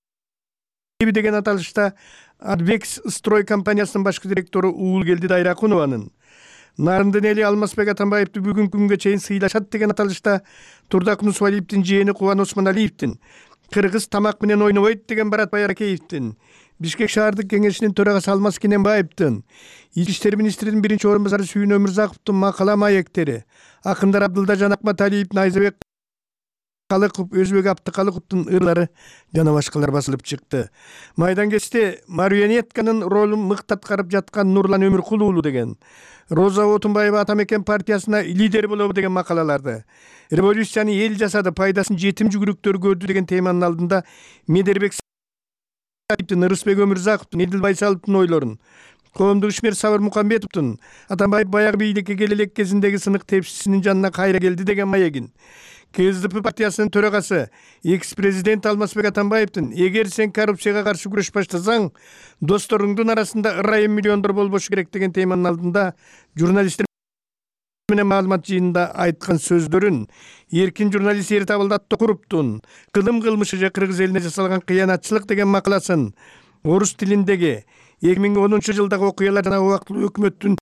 деген аталышта Адвекс строй компаниясынын башкы директору Уулгелди Дайракунованын, Нарындын эли Алмазбек Атамбаевди бүгүнкү күнгө чейин сыйлашат деген аталышта Турдак Нусвалиевдин жээни Кубан Осмоналиевдин, кыргыз тамак менен ойнобойт деген Барат Байракеевдин, Бишкек шаардык кеңешинин төрагасы Алмаз Кененбаевдин, Ички иштер министринин биринчи орун басары Сүйүн Өмүрзаковдун макала маектери, акындар Абдылда Жанакматалиев, Найзабек Калыков, Өзбек Абдыкалыковдун ырлары жана башкалар басылып чыкты. Майдан гезити марионетканын ролун мыкты аткарып жаткан Нурлан Өмүркул уулу деген, Роза Отунбаева Атамекен партиясына лидер болобу деген макалаларды, революцияны эл жасады, пайдасын жетим жүгүрүктөр көрдү деген теманын алдында Медербек Саиптин, Ырысбек Өмүрзаковдун, Эдил Байсаловдун ойлорун, коомдук ишмер Сабыр Мукамбетовдун Атамбаев баягы бийликке келе элек кезиндеги сынык тепсисинин жанына кайра келди деген маегин, КСДП партиясынын төрагасы экс-президент Алмазбек Атамбаевдин эгер сен коррупцияга каршы күрөш баштасаң, досторуңдун арасында ырайым миллиондор болбошу керек деген теманын алдында журналисттер менен маалымат жыйынында айткан сөздөрүн, эркин журналист Эртабылдат Токуровдун кылым кылмышы же кыргыз элине жасалган кыянатчылык деген макаласын, орус тилиндеги 2010 жылдагы окуялар жана убактылуу өкмөттүн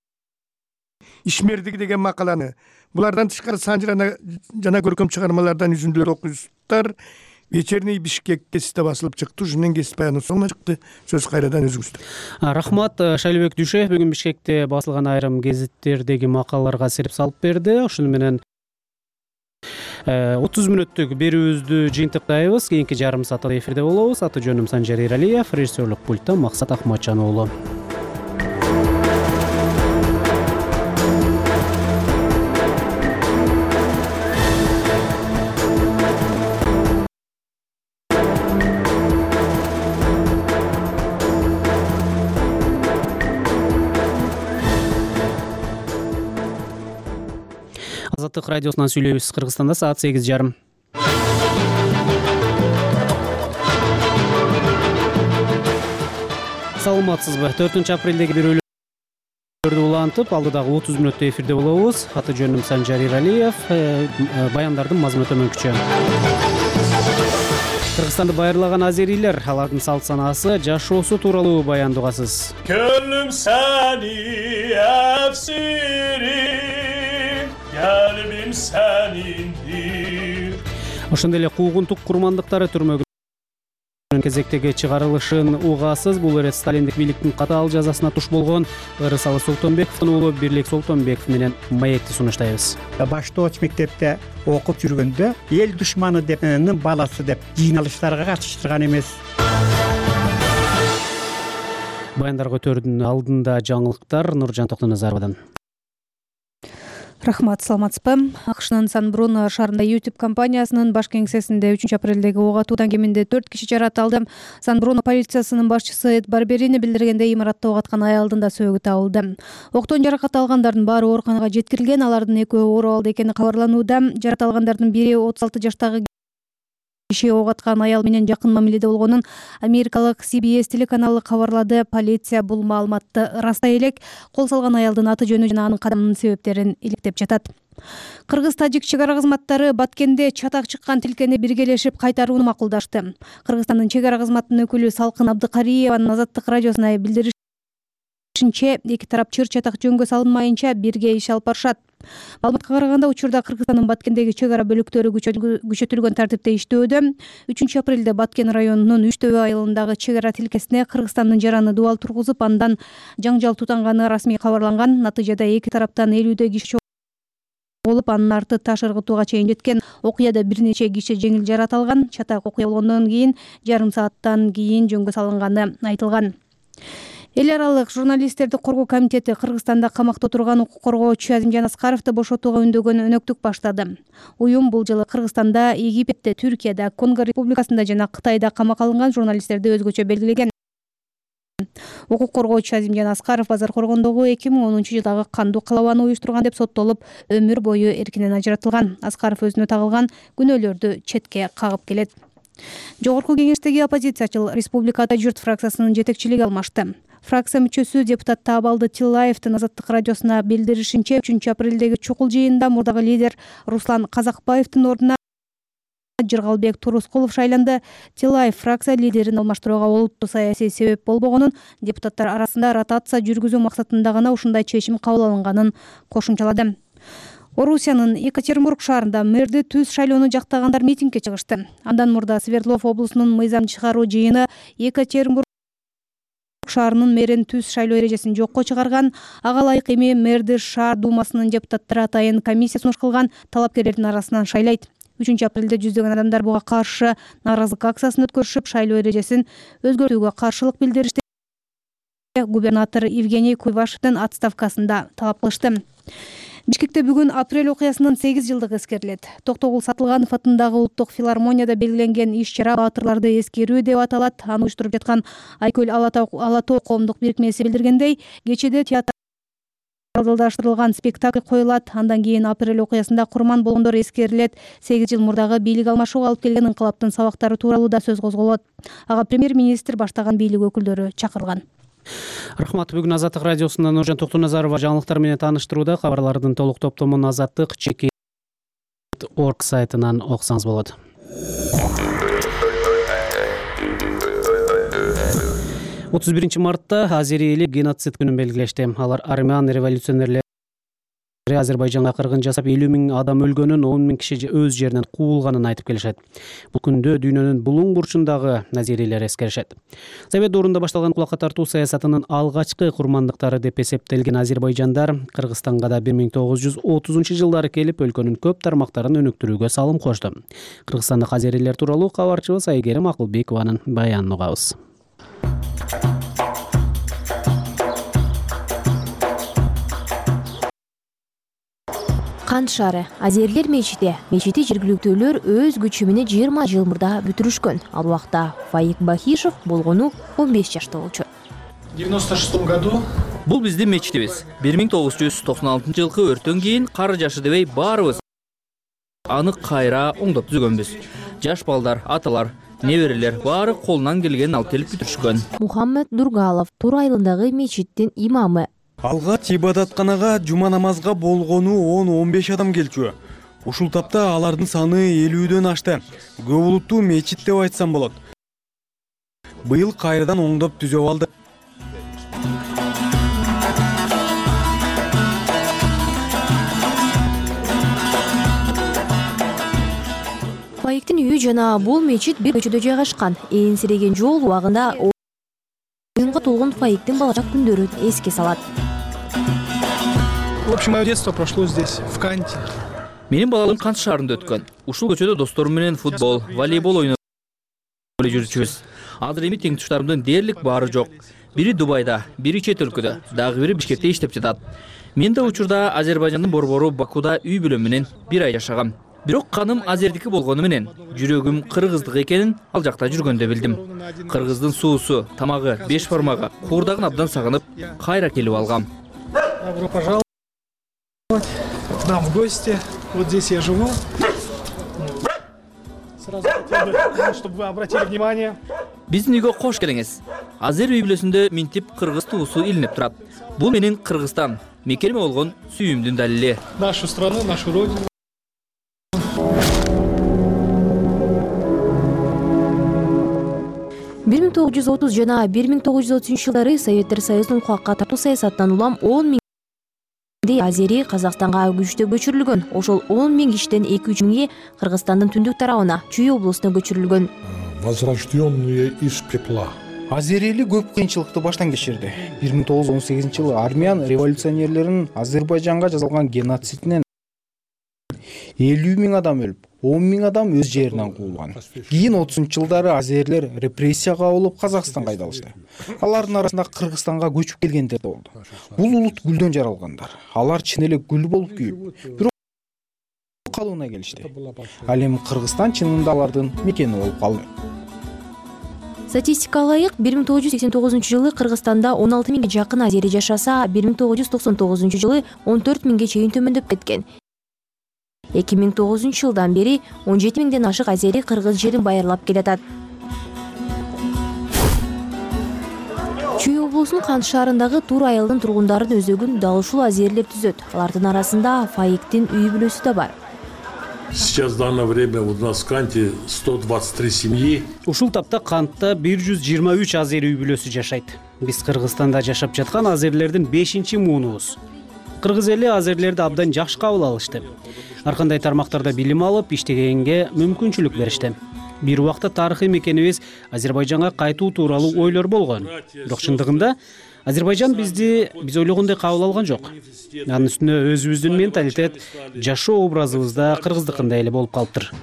ишмердиги деген макаланы, булардан тышкары сан жана көркөм чыгармалардан үзүндүлөр окуйсуздар. Вечерний Бишкек гезити басылып чыкты. Ушунун гезит баяны соңуна чыкты. Сөз кайрадан өзүңүздө. Рахмат. Шайлообек Дүйшеев бүгүн Бишкекте басылган айрым гезиттердеги макалаларга сереп салып берди. Ошону менен 30 мүнөттүк берүүбүздү жыйынтыктайбыз. Кийинки жарым саатта эфирде болобуз. Аты жөнүм Санжар Эралиев, режиссерлук пульттан Максат Акматжан уулу. Азаттык радиосунан сүйлөйбүз. Кыргызстанда саат 8:30. Саламатсызбы? 4 апрелдеги берүүлөрдү улантып, алдыдагы 30 мүнөттө эфирде болобуз. Аты жөнүм Санжар Эралиев. Баяндардын мазмуну төмөнкүчө. Кыргызстанды байырлаган азерийлер, алардын салт санаасы, жашоосу тууралуу баяндагасыз. Gönlüm seni efsirim, kalbim senindir. Ошондой эле куугунтук курмандыктары түрмөгүнөн кезектеги чыгарылышын угасыз. Бул ирет Сталиндик бийликтин катаал жазасына туш болгон Ырысалы Солтонбековдун уулу Бирлик Солтонбеков менен маекти сунуштайбыз. Баштооч мектепте окуп жүргөндө эл душманы деп баласы деп жыйналыштарга катыштырган эмес. Баяндарга өтөрдүн алдында жаңылыктар Нуржан Токтоназаровадан. Рахмат, саламатсызбы? АКШнын Сан-Бруно шаарында YouTube компаниясынын баш кеңсесинде 3 апрелдеги ок атуудан кеминде 4 киши жаратылды. Сан-Бруно полициясынын башчысы Эд Барберини билдиргендей, имаратта ок аткан аялдын да сөөгү табылды. Октон жаракат алгандардын баары ооруканага жеткирилген, алардын экөө оор абалда экени кабарланууда. Жаракат алгандардын бири 36 жаштагы киши ок аткан аял менен жакын мамиледе болгонун америкалык CBS телеканалы кабарлады. Полиция бул маалыматты ырастай элек кол салган аялдын аты жөнү жана анын кадамынын себептерин иликтеп жатат. Кыргыз-тажик чек ара кызматтары Баткенде чатак чыккан тилкени биргелешип кайтарууну макулдашты. Кыргызстандын чек ара кызматынын өкүлү Салкын Абдыкариеванын Азаттык радиосуна билдиришинче, эки тарап чыр чатак жөнгө салынмайынча бирге иш алып барышат. Маалыматка караганда, учурда Кыргызстандын Баткендеги чек ара бөлүктөрү күчөтүлгөн тартипте иштөөдө. 3 апрелде Баткен районунун Үчтөбө айылындагы чек ара тилкесине Кыргызстандын жараны дубал тургузуп, андан жаңжал тутанганы расмий кабарланган. Натыйжада эки тараптан 50 киши болуп, анын арты таш ыргытууга чейин жеткен. Окуяда бир нече киши жеңил жарат алган. Чатак окуя болгондон кийин жарым сааттан кийин жөнгө салынганы айтылган. Эл аралык журналисттерди коргоо комитети Кыргызстанда камакта отурган укук коргоочу Азимжан Аскаровду бошотууга үндөгөн өнөктүк баштады. Уюм бул жылы Кыргызстанда, Египетте, Түркияда, Конго Республикасында жана Кытайда камакка алынган журналисттерди өзгөчө белгилеген. Укук коргоочу Азимжан Аскаров базар коргондогу 2010 жылдагы кандуу калабаны уюштурган деп соттолуп, өмүр бою эркинен ажыратылган. Аскаров өзүнө тагылган күнөөлөрдү четке кагып келет. Жогорку кеңештеги оппозициячыл Республикада журт фракциясынын жетекчилиги алмашты. Фракция мүчөсү депутат Таабалды Тиллаевдин Азаттык радиосуна билдиришинче, 3 апрелдеги чукул жыйында мурдагы лидер Руслан Казакбаевдин ордуна Жыргалбек Турускулов шайланды. Тиллаев фракция лидерин алмаштырууга олуттуу саясий себеп болбогонун, депутаттар арасында ротация жүргүзүү максатында гана ушундай чечим кабыл алынганын кошумчалады. Орусиянын Екатеринбург шаарында мэрди түз шайлоону жактагандар митингге чыгышты. Андан мурда Свердлов облусунун мыйзам чыгаруу жыйыны Екатеринбург шаарынын мэрин түз шайлоо эрежесин жокко чыгарган. Ага ылайык эми мэрди шаар думасынын депутаттары атайын комиссия сунуш кылган талапкерлердин арасынан шайлайт. 3 апрелде жүздөгөн адамдар буга каршы нааразылык акциясын өткөрүшүп, шайлоо эрежесин өзгөртүүгө каршылык билдиришти. Губернатор Евгений Куйвашевдин отставкасында талап кылышты. Бишкекте бүгүн апрель окуясынын 8 жылдыгы эскерилет. Токтогул Сатылганов атындагы Улуттук филармонияда белгиленген иш-чара баатырларды эскерүү деп аталат. Аны уюштуруп жаткан Айкөл Алатоо коомдук бирикмеси билдиргендей, кечеде театр залдаштырылган спектакль коюлат. Андан кийин апрель окуясында курман болгондор эскерилет. 8 жыл мурдагы бийлик алмашууга алып келген инкылаптын сабактары тууралуу да сөз козголот. Ага премьер-министр баштаган бийлик өкүлдөрү чакырылган. Рахмат. Бүгүн Азаттык радиосунда Нуржан Токтоназарова жаңылыктар менен тааныштырууда. Кабарлардын толук топтомун azattik.org сайтынан окусаңыз болот. Мартта азери эли геноцид күнүн белгилешти. Алар армян революционерлери Азербайжанга кыргын жасап 50 000 адам өлгөнүн, 10 000 киши өз жеринен куулганын айтып келишет. Бул күндө дүйнөнүн булуң бурчундагы назирилер эскеришет. Совет доорунда башталган кулакка тартуу саясатынын алгачкы курмандыктары деп эсептелген азербайжандар Кыргызстанга да 1930-жылдары келип өлкөнүн көп тармактарын өнүктүрүүгө салым кошту. Кыргызстандык азерилер тууралуу кабарчыбыз Айгерим Акылбекованын баянын угабыз. Кант шаары азерлер мечити жергиликтүүлөр өз күчү менен 20 жыл мурда бүтүрүшкөн. Ал убакта Фаик Бахишев болгону 15 жашта болчу. В 96 году бул биздин мечитибиз. 1996 жылкы өрттөн кийин кары жашы дебей баарыбыз аны кайра оңдоп түзгөнбүз. Жаш балдар, аталар, неберелер баары колунан келгенин алып келип бүтүрүшкөн. Мухаммед Дургалов Тур айылындагы мечиттин имамы. Алгач ибадатканага жума намазга болгону 10-15 адам келчү. Ушул тапта алардын саны 50дөн ашты. Көп улуттуу мечит деп айтсам болот. Быйыл кайрадан оңдоп түзөп алды. Фаиктин үйү жана бул мечит бир көчөдө жайгашкан. Энсиреген жол убагында оюнга толгон Фаиктин балачак күндөрүн эске салат. В общем, мое детство прошло здесь, в Канте. Менин балалыгым Кант шаарында өткөн. Ушул көчөдө досторум менен футбол, волейбол ойноп жүрчүбүз. Азыр эми тең туштарымдын дээрлик баары жок. Бири Дубайда, бири чет өлкөдө, дагы бири Бишкекте иштеп жатат. Мен да учурда Азербайжандын борбору Бакуда үй бүлөм менен 1 ай жашагам. Бирок каным азердики болгону менен жүрөгүм кыргыздык экенин ал жакта жүргөндө билдим. Кыргыздын суусу, тамагы, беш бармагы, куурдагын абдан сагынып, кайра келип алгам. Добро пожаловать к нам в гости. Вот здесь я живу. Сразу хотел бы, чтобы вы обратили внимание. Биздин үйгө кош келиңиз. Азер үй бүлөсүндө минтип кыргыз туусу илинип турат. Бул менин Кыргызстан, мекениме болгон сүйүүмдүн далили. Нашу страну, нашу родину. 1930 жана 1933 жылдары Советтер Союзунун кулакка тартуу саясатынан улам 10 000 азери Казакстанга күчтө көчүрүлгөн. Ошол 10 000 кишиден 2-3 миңи Кыргызстандын түндүк тарабына, Чүй облусуна көчүрүлгөн. Возрожденные из пепла. Азерили көп кыйынчылыкты баштан кечирди. 1918 жылы армян революционерлеринин Азербайжанга жасалган геноцидинен 50 000 адам өлүп, 10 000 адам өз жеринен куулган. Кийин 30-жылдары азерлер репрессияга алып Казакстанга айдалышты. Алардын арасында Кыргызстанга көчүп келгендер да болду. Бул улут гүлдөн жаралгандар. Алар чын эле гүл болуп күйүп, бирок калууна келишти. Ал эми Кыргызстан чынында алардын мекени болуп калды. Статистикага ылайык 1989 жылы Кыргызстанда 16 000 жакын азери жашаса, 1999 жылы 14 000 чейин төмөндөп кеткен. 2009 жылдан бери 17 000ден ашык азери кыргыз жерин байырлап келатат. Чүй облусунун Кант шаарындагы Тур айылдын тургундарын өзөгүн дал ушул азерлер түзөт. Алардын арасында Фаиктин үй бүлөсү да бар. Сейчас в данное время у нас в Канте 123 семьи. Ушул тапта Кантта 123 азер үй бүлөсү жашайт. Биз Кыргызстанда жашап жаткан азерлердин 5-чи муунубуз. Кыргыз эли азерлерди абдан жакшы кабыл алышты. Ар кандай тармактарда билим алып, иштегенге мүмкүнчүлүк беришти. Бир убакта тарыхый мекенибиз Азербайжанга кайтуу тууралуу ойлор болгон. Бирок чындыгында Азербайжан биз ойлогондой кабыл алган жок. Анын үстүнө өзүбүздүн менталитет, жашоо образыбызда кыргыздыкындай эле болуп калыптыр.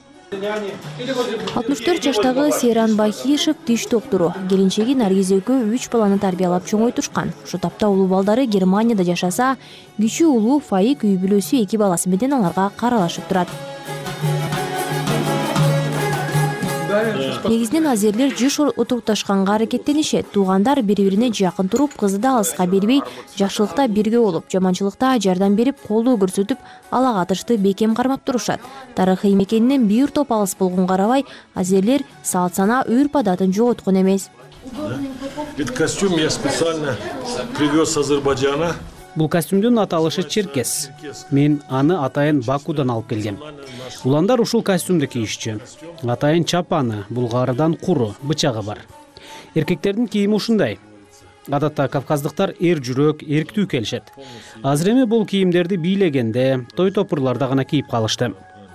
64 жаштагы Сейран Бахишев тиш доктуру. Келинчеги Наргиз экөө 3 баланы тарбиялап чоңойтушкан. Ошол тапта улуу балдары Германияда жашаса, кичүү улуу Фаик үй бүлөсү 2 баласы менен аларга каралашып турат. Негизинен азерлер жыш утукташканга аракеттенишет. Туугандар бири-бирине жакын туруп, кызды да алыска бербей, жакшылыкта бирге болуп, жаманчылыкта жардам берип, колдоо көрсөтүп, ала катышты бекем кармап турушат. Тарыхый мекенинен бир топ алыс болгонго карабай, азерлер салт сана, үрп адатын жоготкон эмес. Этот костюм я специально привез с Азербайджана. Бул костюмдун аталышы черкес. Мен аны атайын Бакудан алып келгем. Уландар ушул костюмду кийишчү. Атайын чапаны, булгарыдан куру, бычагы бар. Эркектердин кийими ушундай. Адатта кавказдыктар эр жүрөк, эрктүү келишет. Азыр эми бул кийимдерди бийлегенде, той топурларда гана кийип калышты.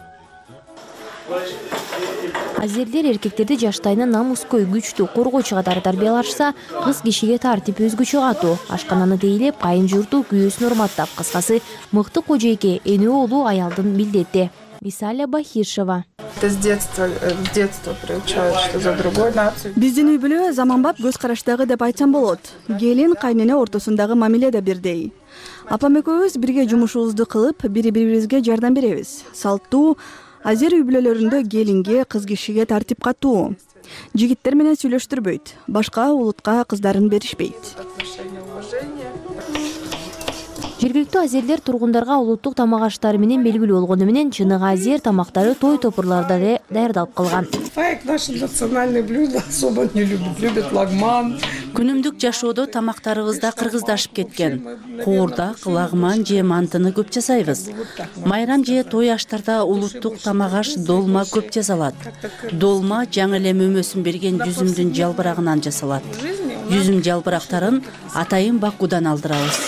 Азерлер эркектерди жаштайынан намыскөй, күчтүү, коргоочу катары тарбиялашса, кыз кишиге тартип өзгөчө катуу, ашкананы тейлеп, кайын журту күйөөсүн урматтап, кыскасы мыкты кожойке, эне оолу аялдын билдети. Висаля Бахишева. С детства приучают, что за другой нацию. Биздин үй бүлө заманбап көз караштагы деп айтсам болот. Келин кайнене ортосундагы мамиле да бирдей. Апам экөөбүз бирге жумушубузду кылып, бири-бирибизге жардам беребиз. Салттуу азер үй бүлөлөрүндө келинге, кыз кишиге тартип катуу. Жигиттер менен сүйлөштүрбөйт, башка улутка кыздарын беришпейт. Жергиликтүү азерлер тургундарга улуттук тамак аштары менен белгилүү болгону менен чыныгы азер тамактары той топурларда даярдалып калган. Наше национальное блюдо особо не любят. Любят лагман. Күнүмдүк жашоодо тамактарыбызда кыргыздашып кеткен. Коордак, лагман же мантыны көп жасайбыз. Майрам же той аштарда улуттук тамак аш долма көп жасалат. Долма жаңы эле мөмөсүн берген жүзүмдүн жалбырагынан жасалат. Жүзүм жалбырактарын атайын Бакудан алдырабыз.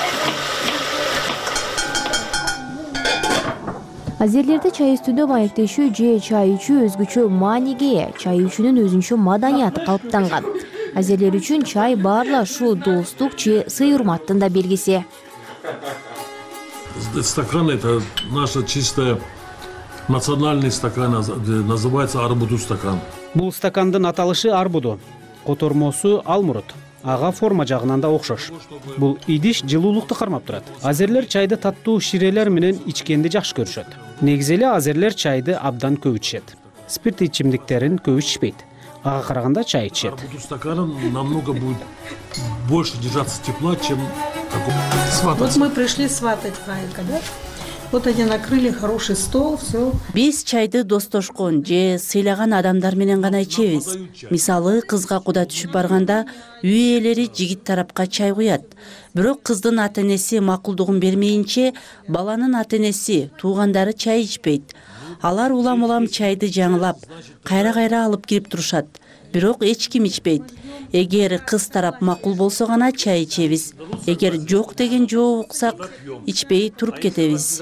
Азерлерде чай үстүндө маектешүү же чай ичүү өзгөчө мааниге, чай ичүүнүн өзүнчө маданияты калыптанган. Азерлер үчүн чай баарлашуу, достук же сый-урматтын да белгиси. Стакан — это наша чистая национальный стакан, называется арбуду стакан. Бул стакандын аталышы арбуду, котормосу алмурут. Ага форма жагынан да окшош. Бул идиш жылуулукту кармап турат. Азерлер чайды таттуу ширелер менен ичкенди жакшы көрүшөт. Негизи эле азерлер чайды абдан көп ичет. Спирт ичимдиктерин көп ичпейт. Ага караганда чай ичет. Арбуду стаканом намного будет больше держаться тепла, чем Вот мы пришли сватать Хайка, да? Вот они накрыли хороший стол, все. Биз чайды достошкон же сыйлаган адамдар менен гана ичебиз. Мисалы, кызга куда түшүп барганда үй ээлери жигит тарапка чай куят. Бирок кыздын ата-энеси макулдугун бермейинче, баланын ата-энеси, туугандары чай ичпейт. Алар улам-улам чайды жаңылап, кайра-кайра алып кирип турушат. Бирок эч ким ичпейт. Эгер кыз тарап макул болсо гана чай ичебиз. Эгер жок деген жооп уксак, ичпей туруп кетебиз.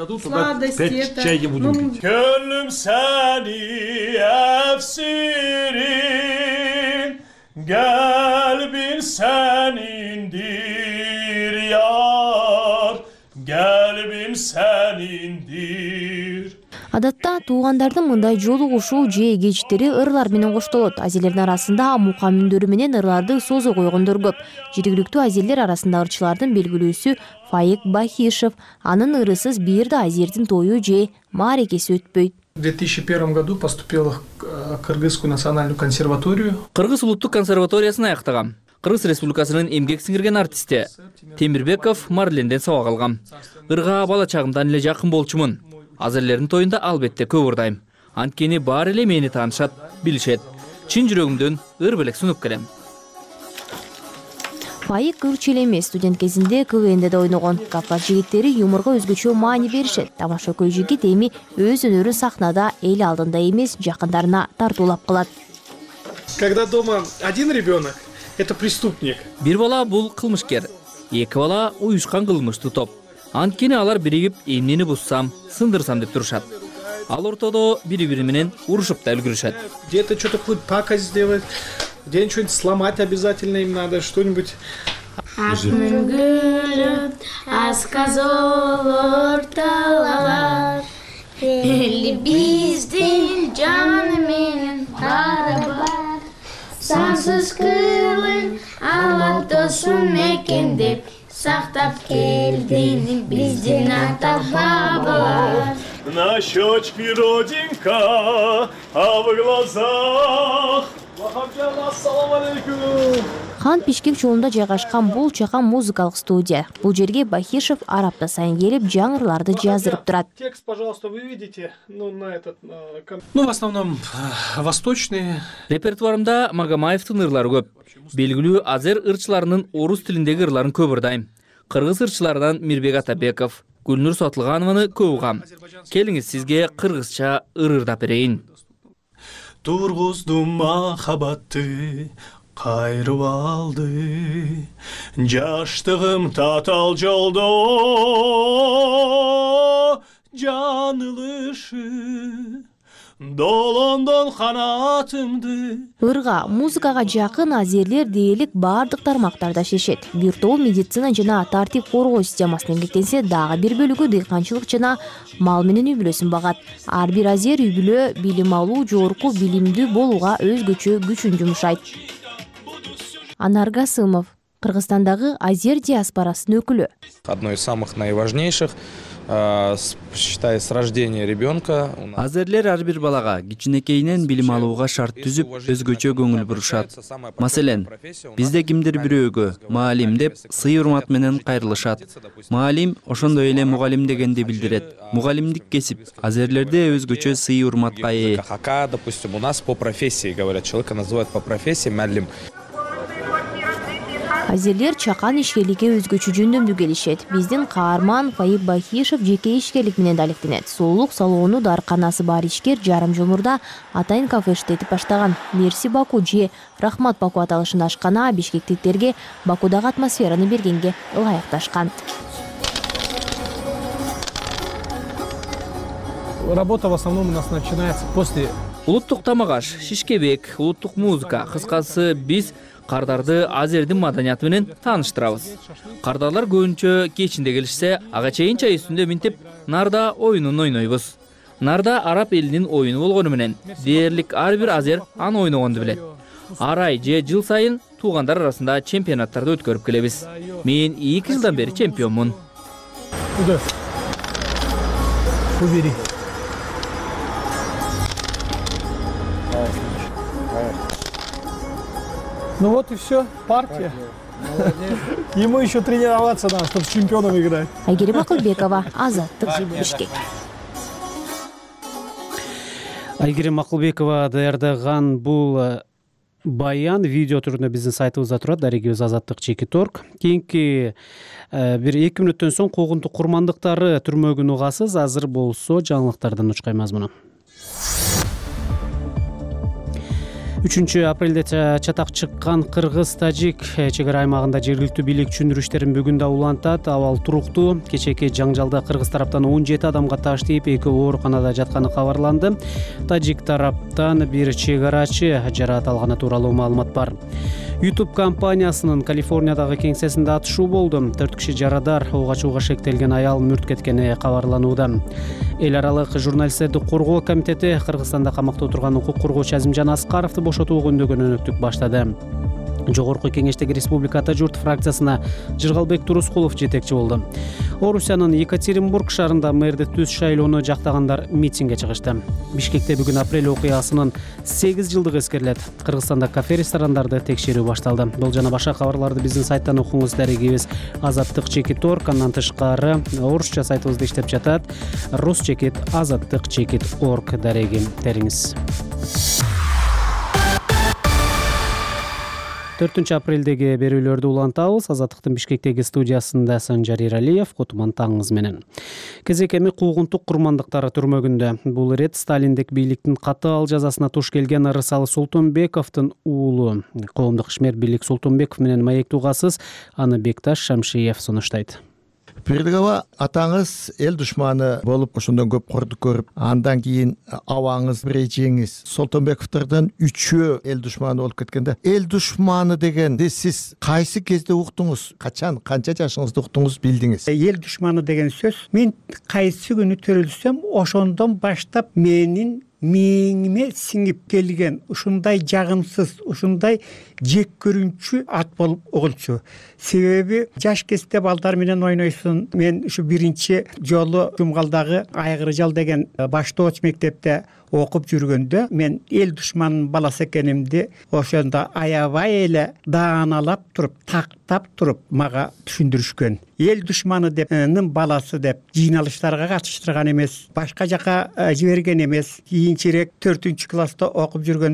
Gönlüm seni efsirin, kalbin senindir yar, kalbim senindir. Адатта туугандардын мындай жолугушуу же кечтери ырлар менен коштолот. Азерлердин арасында мука мүндөрү менен ырларды созо койгондор көп. Жергиликтүү азерлер арасында ырчылардын белгилүүсү Фаик Бахишев. Анын ырысыз бир да азердин тою же маарекеси өтпөйт. В 2001 году поступил в Кыргызскую национальную консерваторию. Кыргыз улуттук консерваториясын аяктагам. Кыргыз Республикасынын эмгек сиңирген артисти Темирбеков Марленден сабак алгам. Ырга бала чагымдан эле жакын болчумун. Азерлердин тоюнда албетте көп ырдайм. Анткени баары эле мени таанышат, билишет. Чын жүрөгүмдөн ыр белек сунуп келем. Фаик ырчы эле эмес, студент кезинде КВНде да ойногон. Кавказ жигиттери юморго өзгөчө маани беришет. Тамашакөй жигит эми өз өнөрүн сахнада эл алдында эмес, жакындарына тартуулап кылат. Когда дома один ребенок, это преступник. Бир бала бул кылмышкер, эки бала уюшкан кылмыштуу топ. Анткени алар биригип эмнени буссам, сындырсам деп турушат. Ал ортодо бири-бири менен урушуп да үлгүрүшөт. Где-то что-то какую-то пакость сделать, где-нибудь что-нибудь сломать обязательно им надо, что-нибудь. Сактап келдин биздин ата бабалар. На щечке родинка, а в глазах. Ассаламу алейкум. Хан Бишкек жолунда жайгашкан бул чакан музыкалык студия. Бул жерге Бахишев ар апта сайын келип жаңырларды жаздырып турат. Текст, пожалуйста, вы видите? В основном восточные. Репертуарымда Магомаевдин ырлары көп. Белгилүү азер ырчыларынын орус тилиндеги ырларын көп ырдайм. Кыргыз ырчыларынан Мирбек Атабеков, Гүлнур Сотулганованы көп угам. Келиңиз сизге кыргызча ыр ырдап берейин. Тургуздум махабатты кайрып алды жаштыгым татал жолдо жаңылышы долондон канатымды. Ырга музыкага жакын азерлер дээрлик бардык тармактарда шешет. Бир тобу медицина жана тартип коргоо системасына эмгектенсе, дагы бир бөлүгү дыйканчылык жана мал менен үй бүлөсүн багат. Ар бир азер үй бүлө билим алуу, жогорку билимдүү болууга өзгөчө күчүн жумшайт. Анар Гасымов, Кыргызстандагы азер диаспорасынын өкүлү. Одно из самых найважнейших, считай, с рождения ребенка. Азерлер ар бир балага кичинекейинен билим алууга шарт түзүп, өзгөчө көңүл бурушат. Маселен, бизде кимдир бирөөгө маалим деп сый урмат менен кайрылышат. Маалим ошондой эле мугалим дегенди билдирет. Мугалимдик кесип азерлерде өзгөчө сый урматка ээ. Хака, допустим, у нас по профессии говорят, человека называют по профессии муалим. Азерлер чакан ишкерликке өзгөчө жөндөмдүү келишет. Биздин каарман Фаип Бахишев жеке ишкерлик менен алектенет. Сулуулук салоону дарканасы бар ишкер жарым жыл мурда Атайын кафе иштетип баштаган. Мерси Баку же Рахмат Баку аталышын ачкан бишкектиктерге Бакудагы атмосфераны бергенге ылайыкташкан. Работа в основном у нас начинается после. Улуттук тамак аш, шишкебек, улуттук музыка, кыскасы биз кардарды азердин маданияты менен тааныштырабыз. Кардарлар көбүнчө кечинде келишсе, ага чейин чай үстүндө минтип нарда оюнун ойнойбуз. Нарда араб элинин оюну болгону менен дээрлик ар бир азер аны ойногонду билет. Ар ай же жыл сайын туугандар арасында чемпионаттарды өткөрүп келебиз. Мен 2 жылдан бери чемпионмун. Убери. Ну вот и все, партия. Ему еще тренироваться надо, чтобы с чемпионом играть. Айгерим Акылбекова, Азаттык, Бишкек. Айгерим Акылбекова даярдаган бул баян видео түрүндө биздин сайтыбызда турат. Дарегибиз Азаттык.org. Кийинки бир 2 мүнөттөн соң куугунтук курмандыктары түрмөгүн угасыз. Азыр болсо жаңылыктардан учкай мазмуну. 3 апрелде чатак чыккан кыргыз-тажик чек ара аймагында жергиликтүү бийлик түшүндүрүштөрүн бүгүн да улантат. Абал туруктуу. Кечээки жаңжалда кыргыз тараптан 17 адамга таш тийип, 2 ооруканада жатканы кабарланды. Тажик тараптан бир чек арачы жараат алганы тууралуу маалымат бар. YouTube компаниясынын Калифорниядагы кеңсесинде атышуу болду. 4 киши жарадар, ок ачууга шектелген аял мүрт кеткени кабарланууда. Эл аралык журналисттерди коргоо комитети Кыргызстанда камакта отурган укук коргоочу Азимжан Аскаровду бошотууга көндөгөн өнөктүк баштады. Жогорку кеңештеги Республиката журт фракциясына Жыргалбек Турускулов жетекчи болду. Орусиянын Екатеринбург шаарында мэрди түз шайлоону жактагандар митингге чыгышты. Бишкекте бүгүн апрель окуясынын 8 жылдыгы эскерилет. Кыргызстанда кафе-ресторандарды текшерүү башталды. Бул жана башка кабарларды биздин сайттан окуңуз. Дарегибиз Азаттык.org. Андан тышкары орусча сайтыбызда иштеп жатат. Rus.Azаттык.org дарегимдериңиз. 4 апрелдеги берүүлөрдү улантабыз. Азаттыктын Бишкектеги студиясында Санжар Иралиев, Котуман таңыңыз менен. Кезек эми куугунтук курмандыктары түрмөгүндө. Бул ирет Сталиндик бийликтин катаал жазасына туш келген Ырысалы Султонбековдун уулу. Коомдук ишмер Бийлик Султонбеков менен маектүү угасыз. Аны Бекташ Шамшиев сунуштайт. Пердигава атаңыз эл душманы болуп ошондон көп корду көрүп, андан кийин абаңыз, биречеңиз Султонбековдордон 3 эл душманы болуп кеткенде, эл душманы дегенди сиз кайсы кезде уктуңуз? Качан, канча жашыңызда уктуңуз, билдиңиз? Эл душманы деген сөз мен кайсы күнү төрөлсөм, ошондон баштап менин мээңиме сиңип келген ушундай жагымсыз, ушундай жек көрүнчү ат болуп угулчу. Себеби жаш кезде балдар менен ойнойсуң. Мен ушу биринчи жолу Жумгалдагы Айгыржал деген баштооч мектепте окуп жүргөндө мен эл душманынын баласы экенимди ошондо аябай эле дааналап туруп, тактап туруп мага түшүндүрүшкөн. Эл душманы депнин баласы деп жыйналыштарга катыштырган эмес, башка жака жиберген эмес. Кийинчерээк 4-класста окуп жүргөндө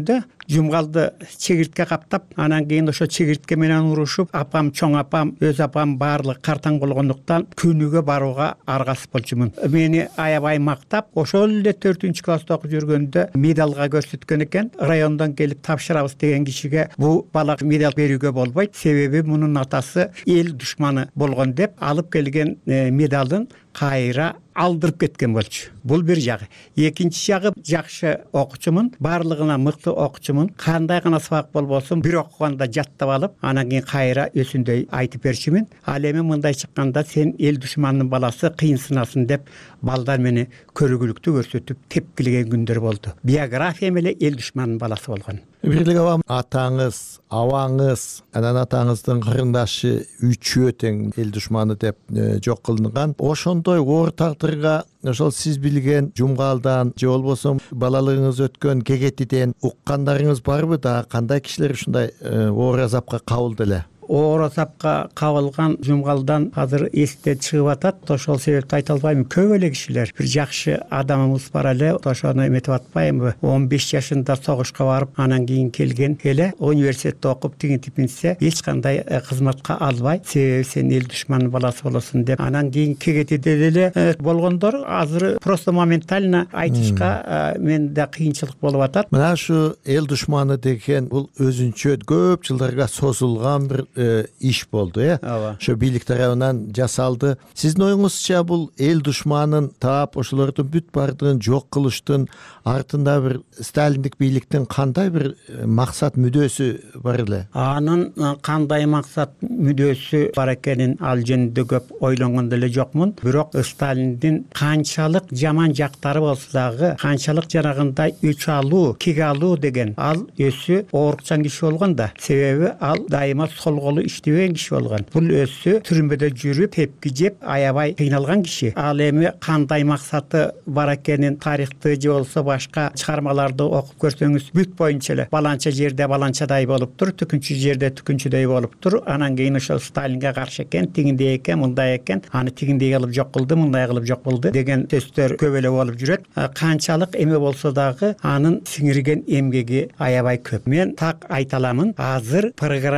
жумгалды чегиртке каптап, анан кийин ошо чегиртке менен урушуп, апам, чоң апам, өз апам баардыгы картаң болгондуктан күнүгө барууга аргасыз болчумун. Мени аябай мактап, ошол эле 4-класста окуп жүргөндө медалга көрсөткөн экен. Райондон келип тапшырабыз деген кишиге бул бала медаль берүүгө болбойт, себеби мунун атасы эл душманы болгон деп алып келген медалын кайра алдырып кеткен болчу. Бул бир жагы. Экинчи жагы, жакшы окуучумун, баардыгына мыкты окуучумун. Кандай гана сабак болбосун, бир окуганда жаттап алып, анан кийин кайра өсүндөй айтып берчүмүн. Ал эми мындай чыкканда сен эл душманынын баласы кыйынсынасың деп балдар мени көргүлүктүү көрсөтүп тепкилеген күндөр болду. Биография менен эл душманынын баласы болгон. Бирлик абам, атаңыз, абаңыз, анан атаңыздын кырындашы үчөө тең эл душманы деп жок кылынган. Ошондой оор тагдырга ошол сиз билген жумгалдан же болбосо балалыгыңыз өткөн кегетиден уккандарыңыз барбы? Да кандай кишилер ушундай оор азапка кабылды эле? Оор азапка кабылган жумгалдан азыр эсте чыгып атат. Ошол себепти айта албайм. Көп эле кишилер, бир жакшы адамыбыз бар эле, ошону эметип атпаймынбы? 15 жашында согушка барып, анан кийин келген эле университетте окуп тигинтипинсе эч кандай кызматка албай, себеби сен эл душманынын баласы болосуң деп. Анан кийин кегетиде деле болгондор азыр просто моментально айтышка менде кыйынчылык болуп атат. Мына ушу эл душманы деген бул өзүнчө көп жылдарга созулган бир иш болду, ошо бийлик тарабынан жасалды. Сиздин оюңузча бул эл душманын таап ошолордун бүт баардыгын жок кылыштын артында бир сталиндик бийликтин кандай бир максат мүдөөсү бар эле? Анын кандай максат мүдөөсү бар экенин ал жөнүндө көп ойлонгон деле жокмун. Бирок Сталиндин канчалык жаман жактары болсо дагы, канчалык жанагындай өч алуу, кек алуу деген ал өзү оорукчан киши болгон да. Себеби ал дайыма сол колу иштебеген киши болгон. Бул өзү түрмөдө жүрүп, тепки жеп, аябай кыйналган киши. Ал эми кандай максаты бар экенин тарыхты же болсо башка чыгармаларды окуп көрсөңүз бүт боюнча эле баланча жерде баланчадай болуптур, түкүнчү жерде түкүнчүдөй болуптур. Анан кийин ошол Сталинге каршы экен, тигиндей экен, мындай экен, аны тигиндей кылып жок кылды, мындай кылып жок кылды деген сөздөр көп эле болуп жүрөт. Канчалык эме болсо дагы анын сиңирген эмгеги аябай көп. Мен так айта аламын, азыр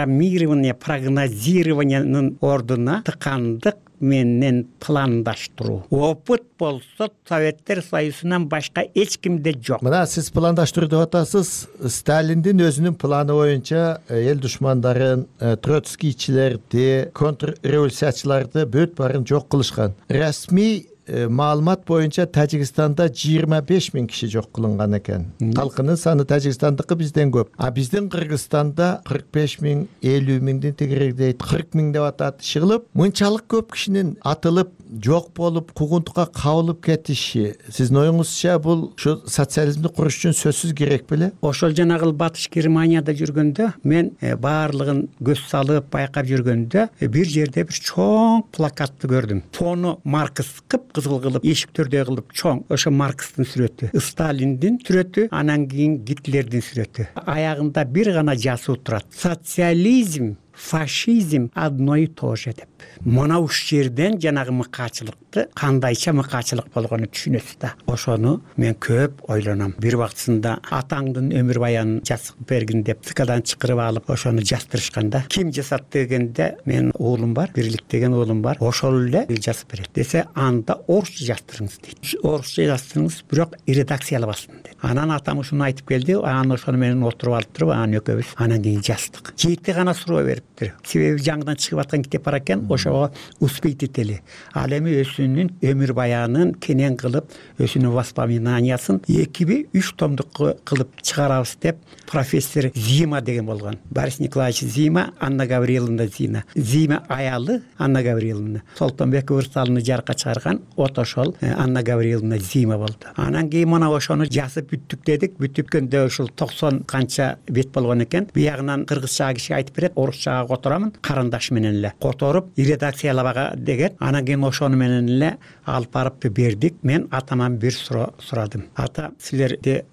прогнозированиянын ордуна тыкандык менен пландаштыруу. Опыт болсо Советтер Союзунан башка эч кимде жок. Мына сиз пландаштыруу деп атасыз. Сталиндин өзүнүн планы боюнча эл душмандарын, троцкийчилерди, контрреволюциячыларды бүт баарын жок кылышкан. Расмий маалымат боюнча Тажикстанда 25 000 киши жок кылынган экен. Калкынын саны Тажикстандыкы бизден көп. А биздин Кыргызстанда 45 000, 50 000дин тегерегдейт, 40 000 деп атат. Чыгылып, мынчалык көп кишинин атылып, жок болуп, куугунтукка кабылып кетиши, сиздин оюңузча бул ушу социализмди куруш үчүн сөзсүз керек беле? Ошол жанагы Батыш Германияда жүргөндө мен баардыгын көз салып байкап жүргөндө бир жерде бир чоң плакатты көрдүм. Фону Маркс кызыл кылып, эшиктөрдөй кылып чоң, ошо Маркстын сүрөтү, Сталиндин сүрөтү, анан кийин Гитлердин сүрөтү. Аягында бир гана жазуу турат: социализм, фашизм одно и то же деп. Мына уш жерден жанагы мыкаачылыкты, кандайча мыкаачылык болгонун түшүнөсүз да. Ошону мен көп ойлоном. Бир вакытында атаңдын өмүр баянын жазып бергин деп ЦКдан чакырып алып, ошону жаздырышканда, ким жасат дегенде, мен уулум бар, Бирлик деген уулум бар. Ошол эле жазып берет. Десе, анда орусча жаздырыңыз дейт. Орусча жаздырыңыз, бирок редакциялабасын дейт. Анан атам ушуну айтып келди, анан ошону менен отуруп алып туруп, анан экөөбүз анан кийин жаздык. Жети гана суроо бериптир. Себеби жаңыдан чыгып аткан китеп бар экен, ошого успеть этели. Ал эми өзүнүн өмүр баянын кенен кылып, өзүнүн воспоминаниясын 2-3 томдук кылып чыгарабыз деп профессор Зима деген болгон. Борис Николаевич Зима, Анна Гавриловна Зима аялы Анна Гавриловна. Солтонбек Вырсалыны жарыкка чыгарган от ошол Анна Гавриловна Зима болду. Анан кийин мына ошону жазып бүттүк дедик. Бүттүккөндө ушул 90 канча бет болгон экен. Биягынан кыргызча киши айтып берет, орусчага которамын, карандаш менен эле которуп редакциялабага деген. Анан кийин ошону менен эле алып барып бердик. Мен атаман бир суроо сурадым. Ата, силерде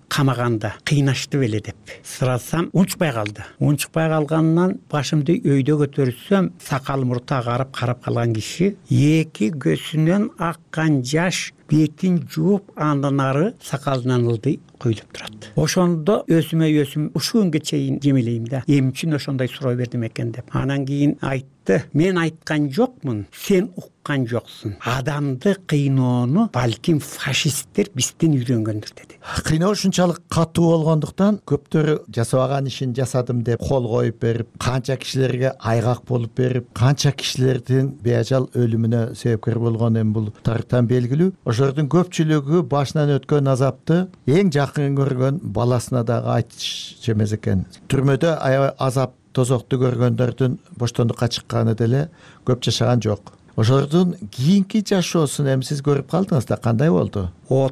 камаганда кыйнашты беле деп сурасам унчукпай калды. Унчукпай калгандан башымды өйдө көтөрсөм, сакал мурту агарып карап калган киши эки көзүнөн аккан жаш бетин жууп андан ары сакалынан ылдый куюлуп турат. Ошондо өзүм ушул күнгө чейин жемелейм да. Эмне үчүн ошондой суроо бердим экен деп. Анан кийин айтты, мен айткан жокмун, сен уккан жоксуң. Адамды кыйноону балким фашисттер бизден үйрөнгөндүр деди. Кыйноо ушунчалык катуу болгондуктан көптөрү жасабаган ишин жасадым деп кол коюп берип, канча кишилерге айгак болуп берип, канча кишилердин беажал өлүмүнө себепкер болгон эми бул тарыхтан белгилүү. Ошолордун көпчүлүгү башынан өткөн азапты эң жакын көргөн баласына дагы айтыш эмес экен. Түрмөдө аябай азап тозокту көргөндөрдүн боштондукка чыкканы деле көп жашаган жок. Ошолордун кийинки жашоосун эми сиз көрүп калдыңыз да, кандай болду?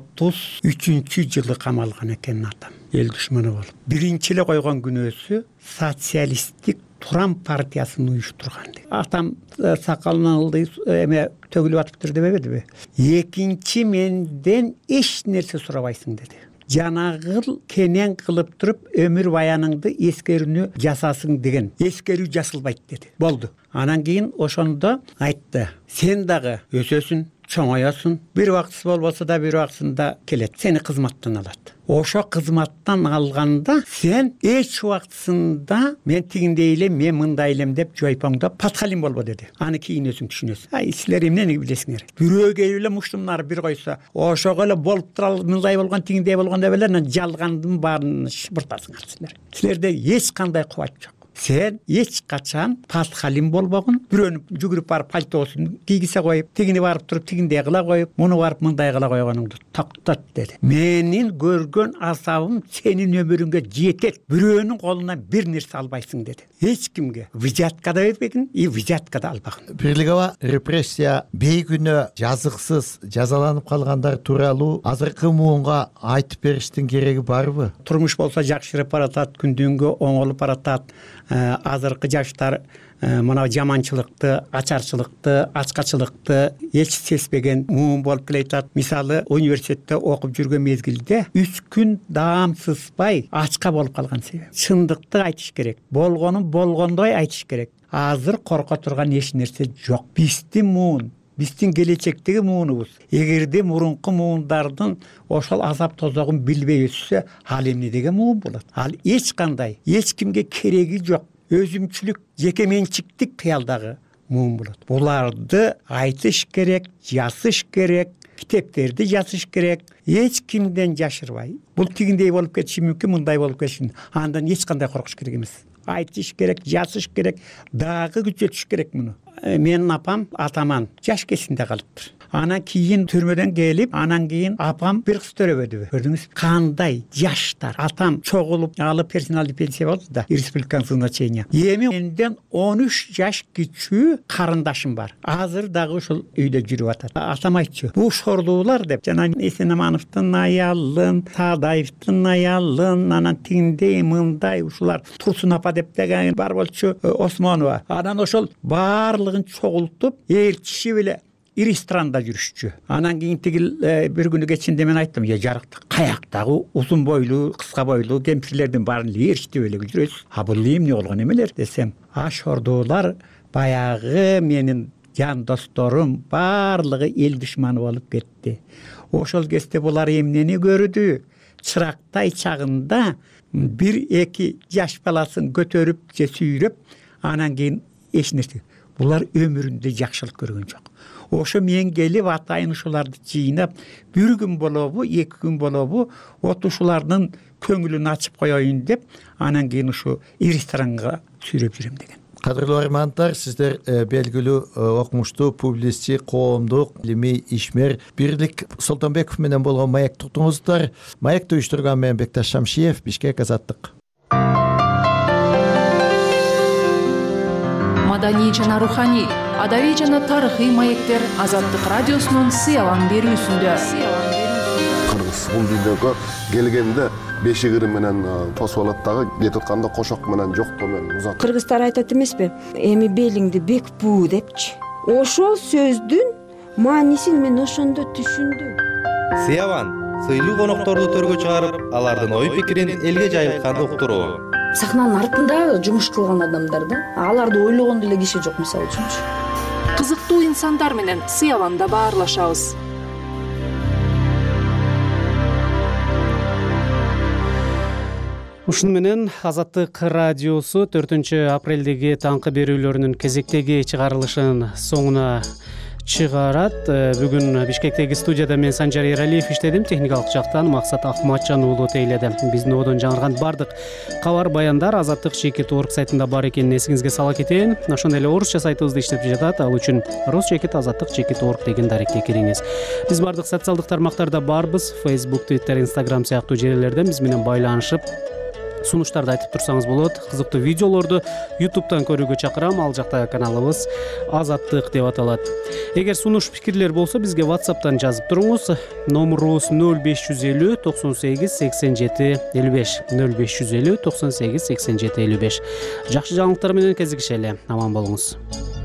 33-жылы камалган экен атам, эл душманы болуп. Биринчи эле койгон күнөөсү социалисттик Турам партиясын уюштурган. Атам сакалынан ылдый эме төгүлүп атыптыр дебедиби? Экинчи менден эч нерсе сурабайсың деди. Жанагыл кенен кылып туруп өмүр баяныңды эскерүүнү жасасың деген. Эскерүү жасалбайт деди. Болду. Анан кийин ошондо айтты: сен дагы өсөсүң, чоңоёсуң, бир убактысы болбосо да бир убактысында келет, сени кызматтан алат. Ошо кызматтан алганда сен эч убактысында мен тигиндей элем, мен мындай элем деп жойпоңдоп подхалим болбо деди. Аны кийин өзүң түшүнөсүң. Силер эмнени билесиңер? Бирөө келип эле муштумнары бир койсо, ошого эле болуп тура мындай болгон, тигиндей болгон деп эле жалгандын баарын шыбыртасыңар силер. Силерде эч кандай кубат жок. Сен эч качан подхалим болбогун, бирөөнү жүгүрүп барып пальтосун кийгизе коюп, тигини барып туруп тигиндей кыла коюп, муну барып мындай кыла койгонуңду токтот деди. Менин көргөн азабым сенин өмүрүңгө жетет. Бирөөнүн колунан бир нерсе албайсың деди. Эч кимге взяткада бербегин, взяткада албагын. Бирлиги репрессия бейгүнөө жазыксыз жазаланып калгандар тууралуу азыркы муунга айтып бериштин кереги барбы? Турмуш болсо жакшырып баратат, күндүнгө оңолуп баратат. Азыркы жаштар мына жаманчылыкты, ачарчылыкты, ачкачылыкты эч сезбеген муун болуп келатат. Мисалы, университетте окуп жүргөн мезгилде 3 күн даам сызбай ачка болуп калган себеп. Чындыкты айтыш керек. Болгонун болгондой айтыш керек. Азыр корко турган эч нерсе жок. Биздин муун, биздин келечектеги муунубуз. Эгерде мурунку муундардын ошол азап тозогун билбей өтсө, ал эмне деген муун болот? Ал эч кандай, эч кимге кереги жок. Өзүмчүлүк, жеке менчиктик кыялдагы муун болот. Буларды айтыш керек, жазыш керек, китептерди жазыш керек. Эч кимден жашырбай. Бул тигиндей болуп кетиши мүмкүн, мындай болуп кетиши. Андан эч кандай коркуш керек эмес. Айтыш керек, жазыш керек, дагы күчөтүш керек муну. Менин апам атаман жаш кесинде калыптыр. Анан кийин түрмөдөн келип, анан кийин апам бир кыз төрөбөдүбү? Көрдүңүз? Кандай жаштар. Атам чогулуп алып персоналдык пенсия болду да, республиканское назначение. Эми менден 13 жаш кичүү карындашым бар. Азыр дагы ушул үйдө жүрүп атат. Атам айтчу, бул шорлуулар деп, жана Эсенамановдун аялын, Тадаевдин аялын, анан тигиндей мындай ушулар Турсун апа деп деген бар болчу, Осмонова. Анан ошол баарлыгын чогултуп, элчиши беле Иристранда жүрүшчү. Анан кийин тигил бир күнү кечинде мен айттым: "Я жарыкты каяктагы узун бойлуу, кыска бойлуу кемпирлердин баарын эрчитип эле жүрөсүз. А бул эмне болгон эмелер?" десем, "Ашордуулар баягы менин жан досторум баарлыгы эл душманы болуп кетти. Ошол кезде булар эмнени көрдү? Чырактай чагында бир эки жаш баласын көтөрүп же сүйрөп, анан кийин эч нерсе. Булар өмүрүндө жакшылык көргөн жок. Ошо мен келип атайын ушуларды жыйнап, бир күн болобу, 2 күн болобу, ушулардын көңүлүн ачып коеюн деп, анан кийин ушу ресторанга сүйрөп жүрөм деген. Кадырлуу армандар, сиздер белгилүү окумуштуу публицистик, коомдук илимий ишмер Бирлик Солтонбеков менен болгон маекти уктуңуздар. Маекти уюштурган мен Бекташ Шамшиев, Бишкек, Азаттык. Маданий жана руханий, адабий жана тарыхый маектер Азаттык радиосунун сыялан берүүсүндө. Кыргыз бул дүйнөгө келгенде бешигири менен тосуп алат дагы, кетип атканда кошок менен жоктоо менен узат. Кыргыздар айтат эмеспи? Эми белиңди бек буу депчи. Ошол сөздүн маанисин мен ошондо түшүндүм. Сыяван сыйлуу конокторду төргө чыгарып, алардын ой пикирин элге жайылтканды уктуруу. Сахнанын артында жумуш кылган адамдар да, аларды ойлогон деле киши жок, мисалы үчүнчү. Кызыктуу инсандар менен сыяланда баарлашабыз. Ушуну менен Азаттык радиосу 4-апрелдеги таңкы берүүлөрүнүн кезектеги чыгарылышынын соңуна чыгарат. Бүгүн Бишкектеги студияда мен Санжар Эралиев иштедим, техникалык жактан Максат Акматжан уулу тейледи. Биздин одон жаңырган бардык кабар баяндар Азаттык /org сайтында бар экенин эсиңизге сала кетейин. Ошондой эле орусча сайтыбызды иштетип жатат. Ал үчүн rus/azattik/org деген дарекке кириңиз. Биз бардык социалдык тармактарда барбыз. Facebook, Twitter, Instagram сыяктуу жерлерден биз менен байланышып сунуштарды айтып турсаңыз болот. Кызыктуу видеолорду YouTube'дан көрүүгө чакырам. Ал жакта каналыбыз Азаттык деп аталат. Эгер сунуш пикирлер болсо бизге WhatsApp'тан жазып туруңуз. Номерубуз 0550 98 87 55 0550 98 87 55. Жакшы жаңылыктар менен кезигишели. Аман болуңуз.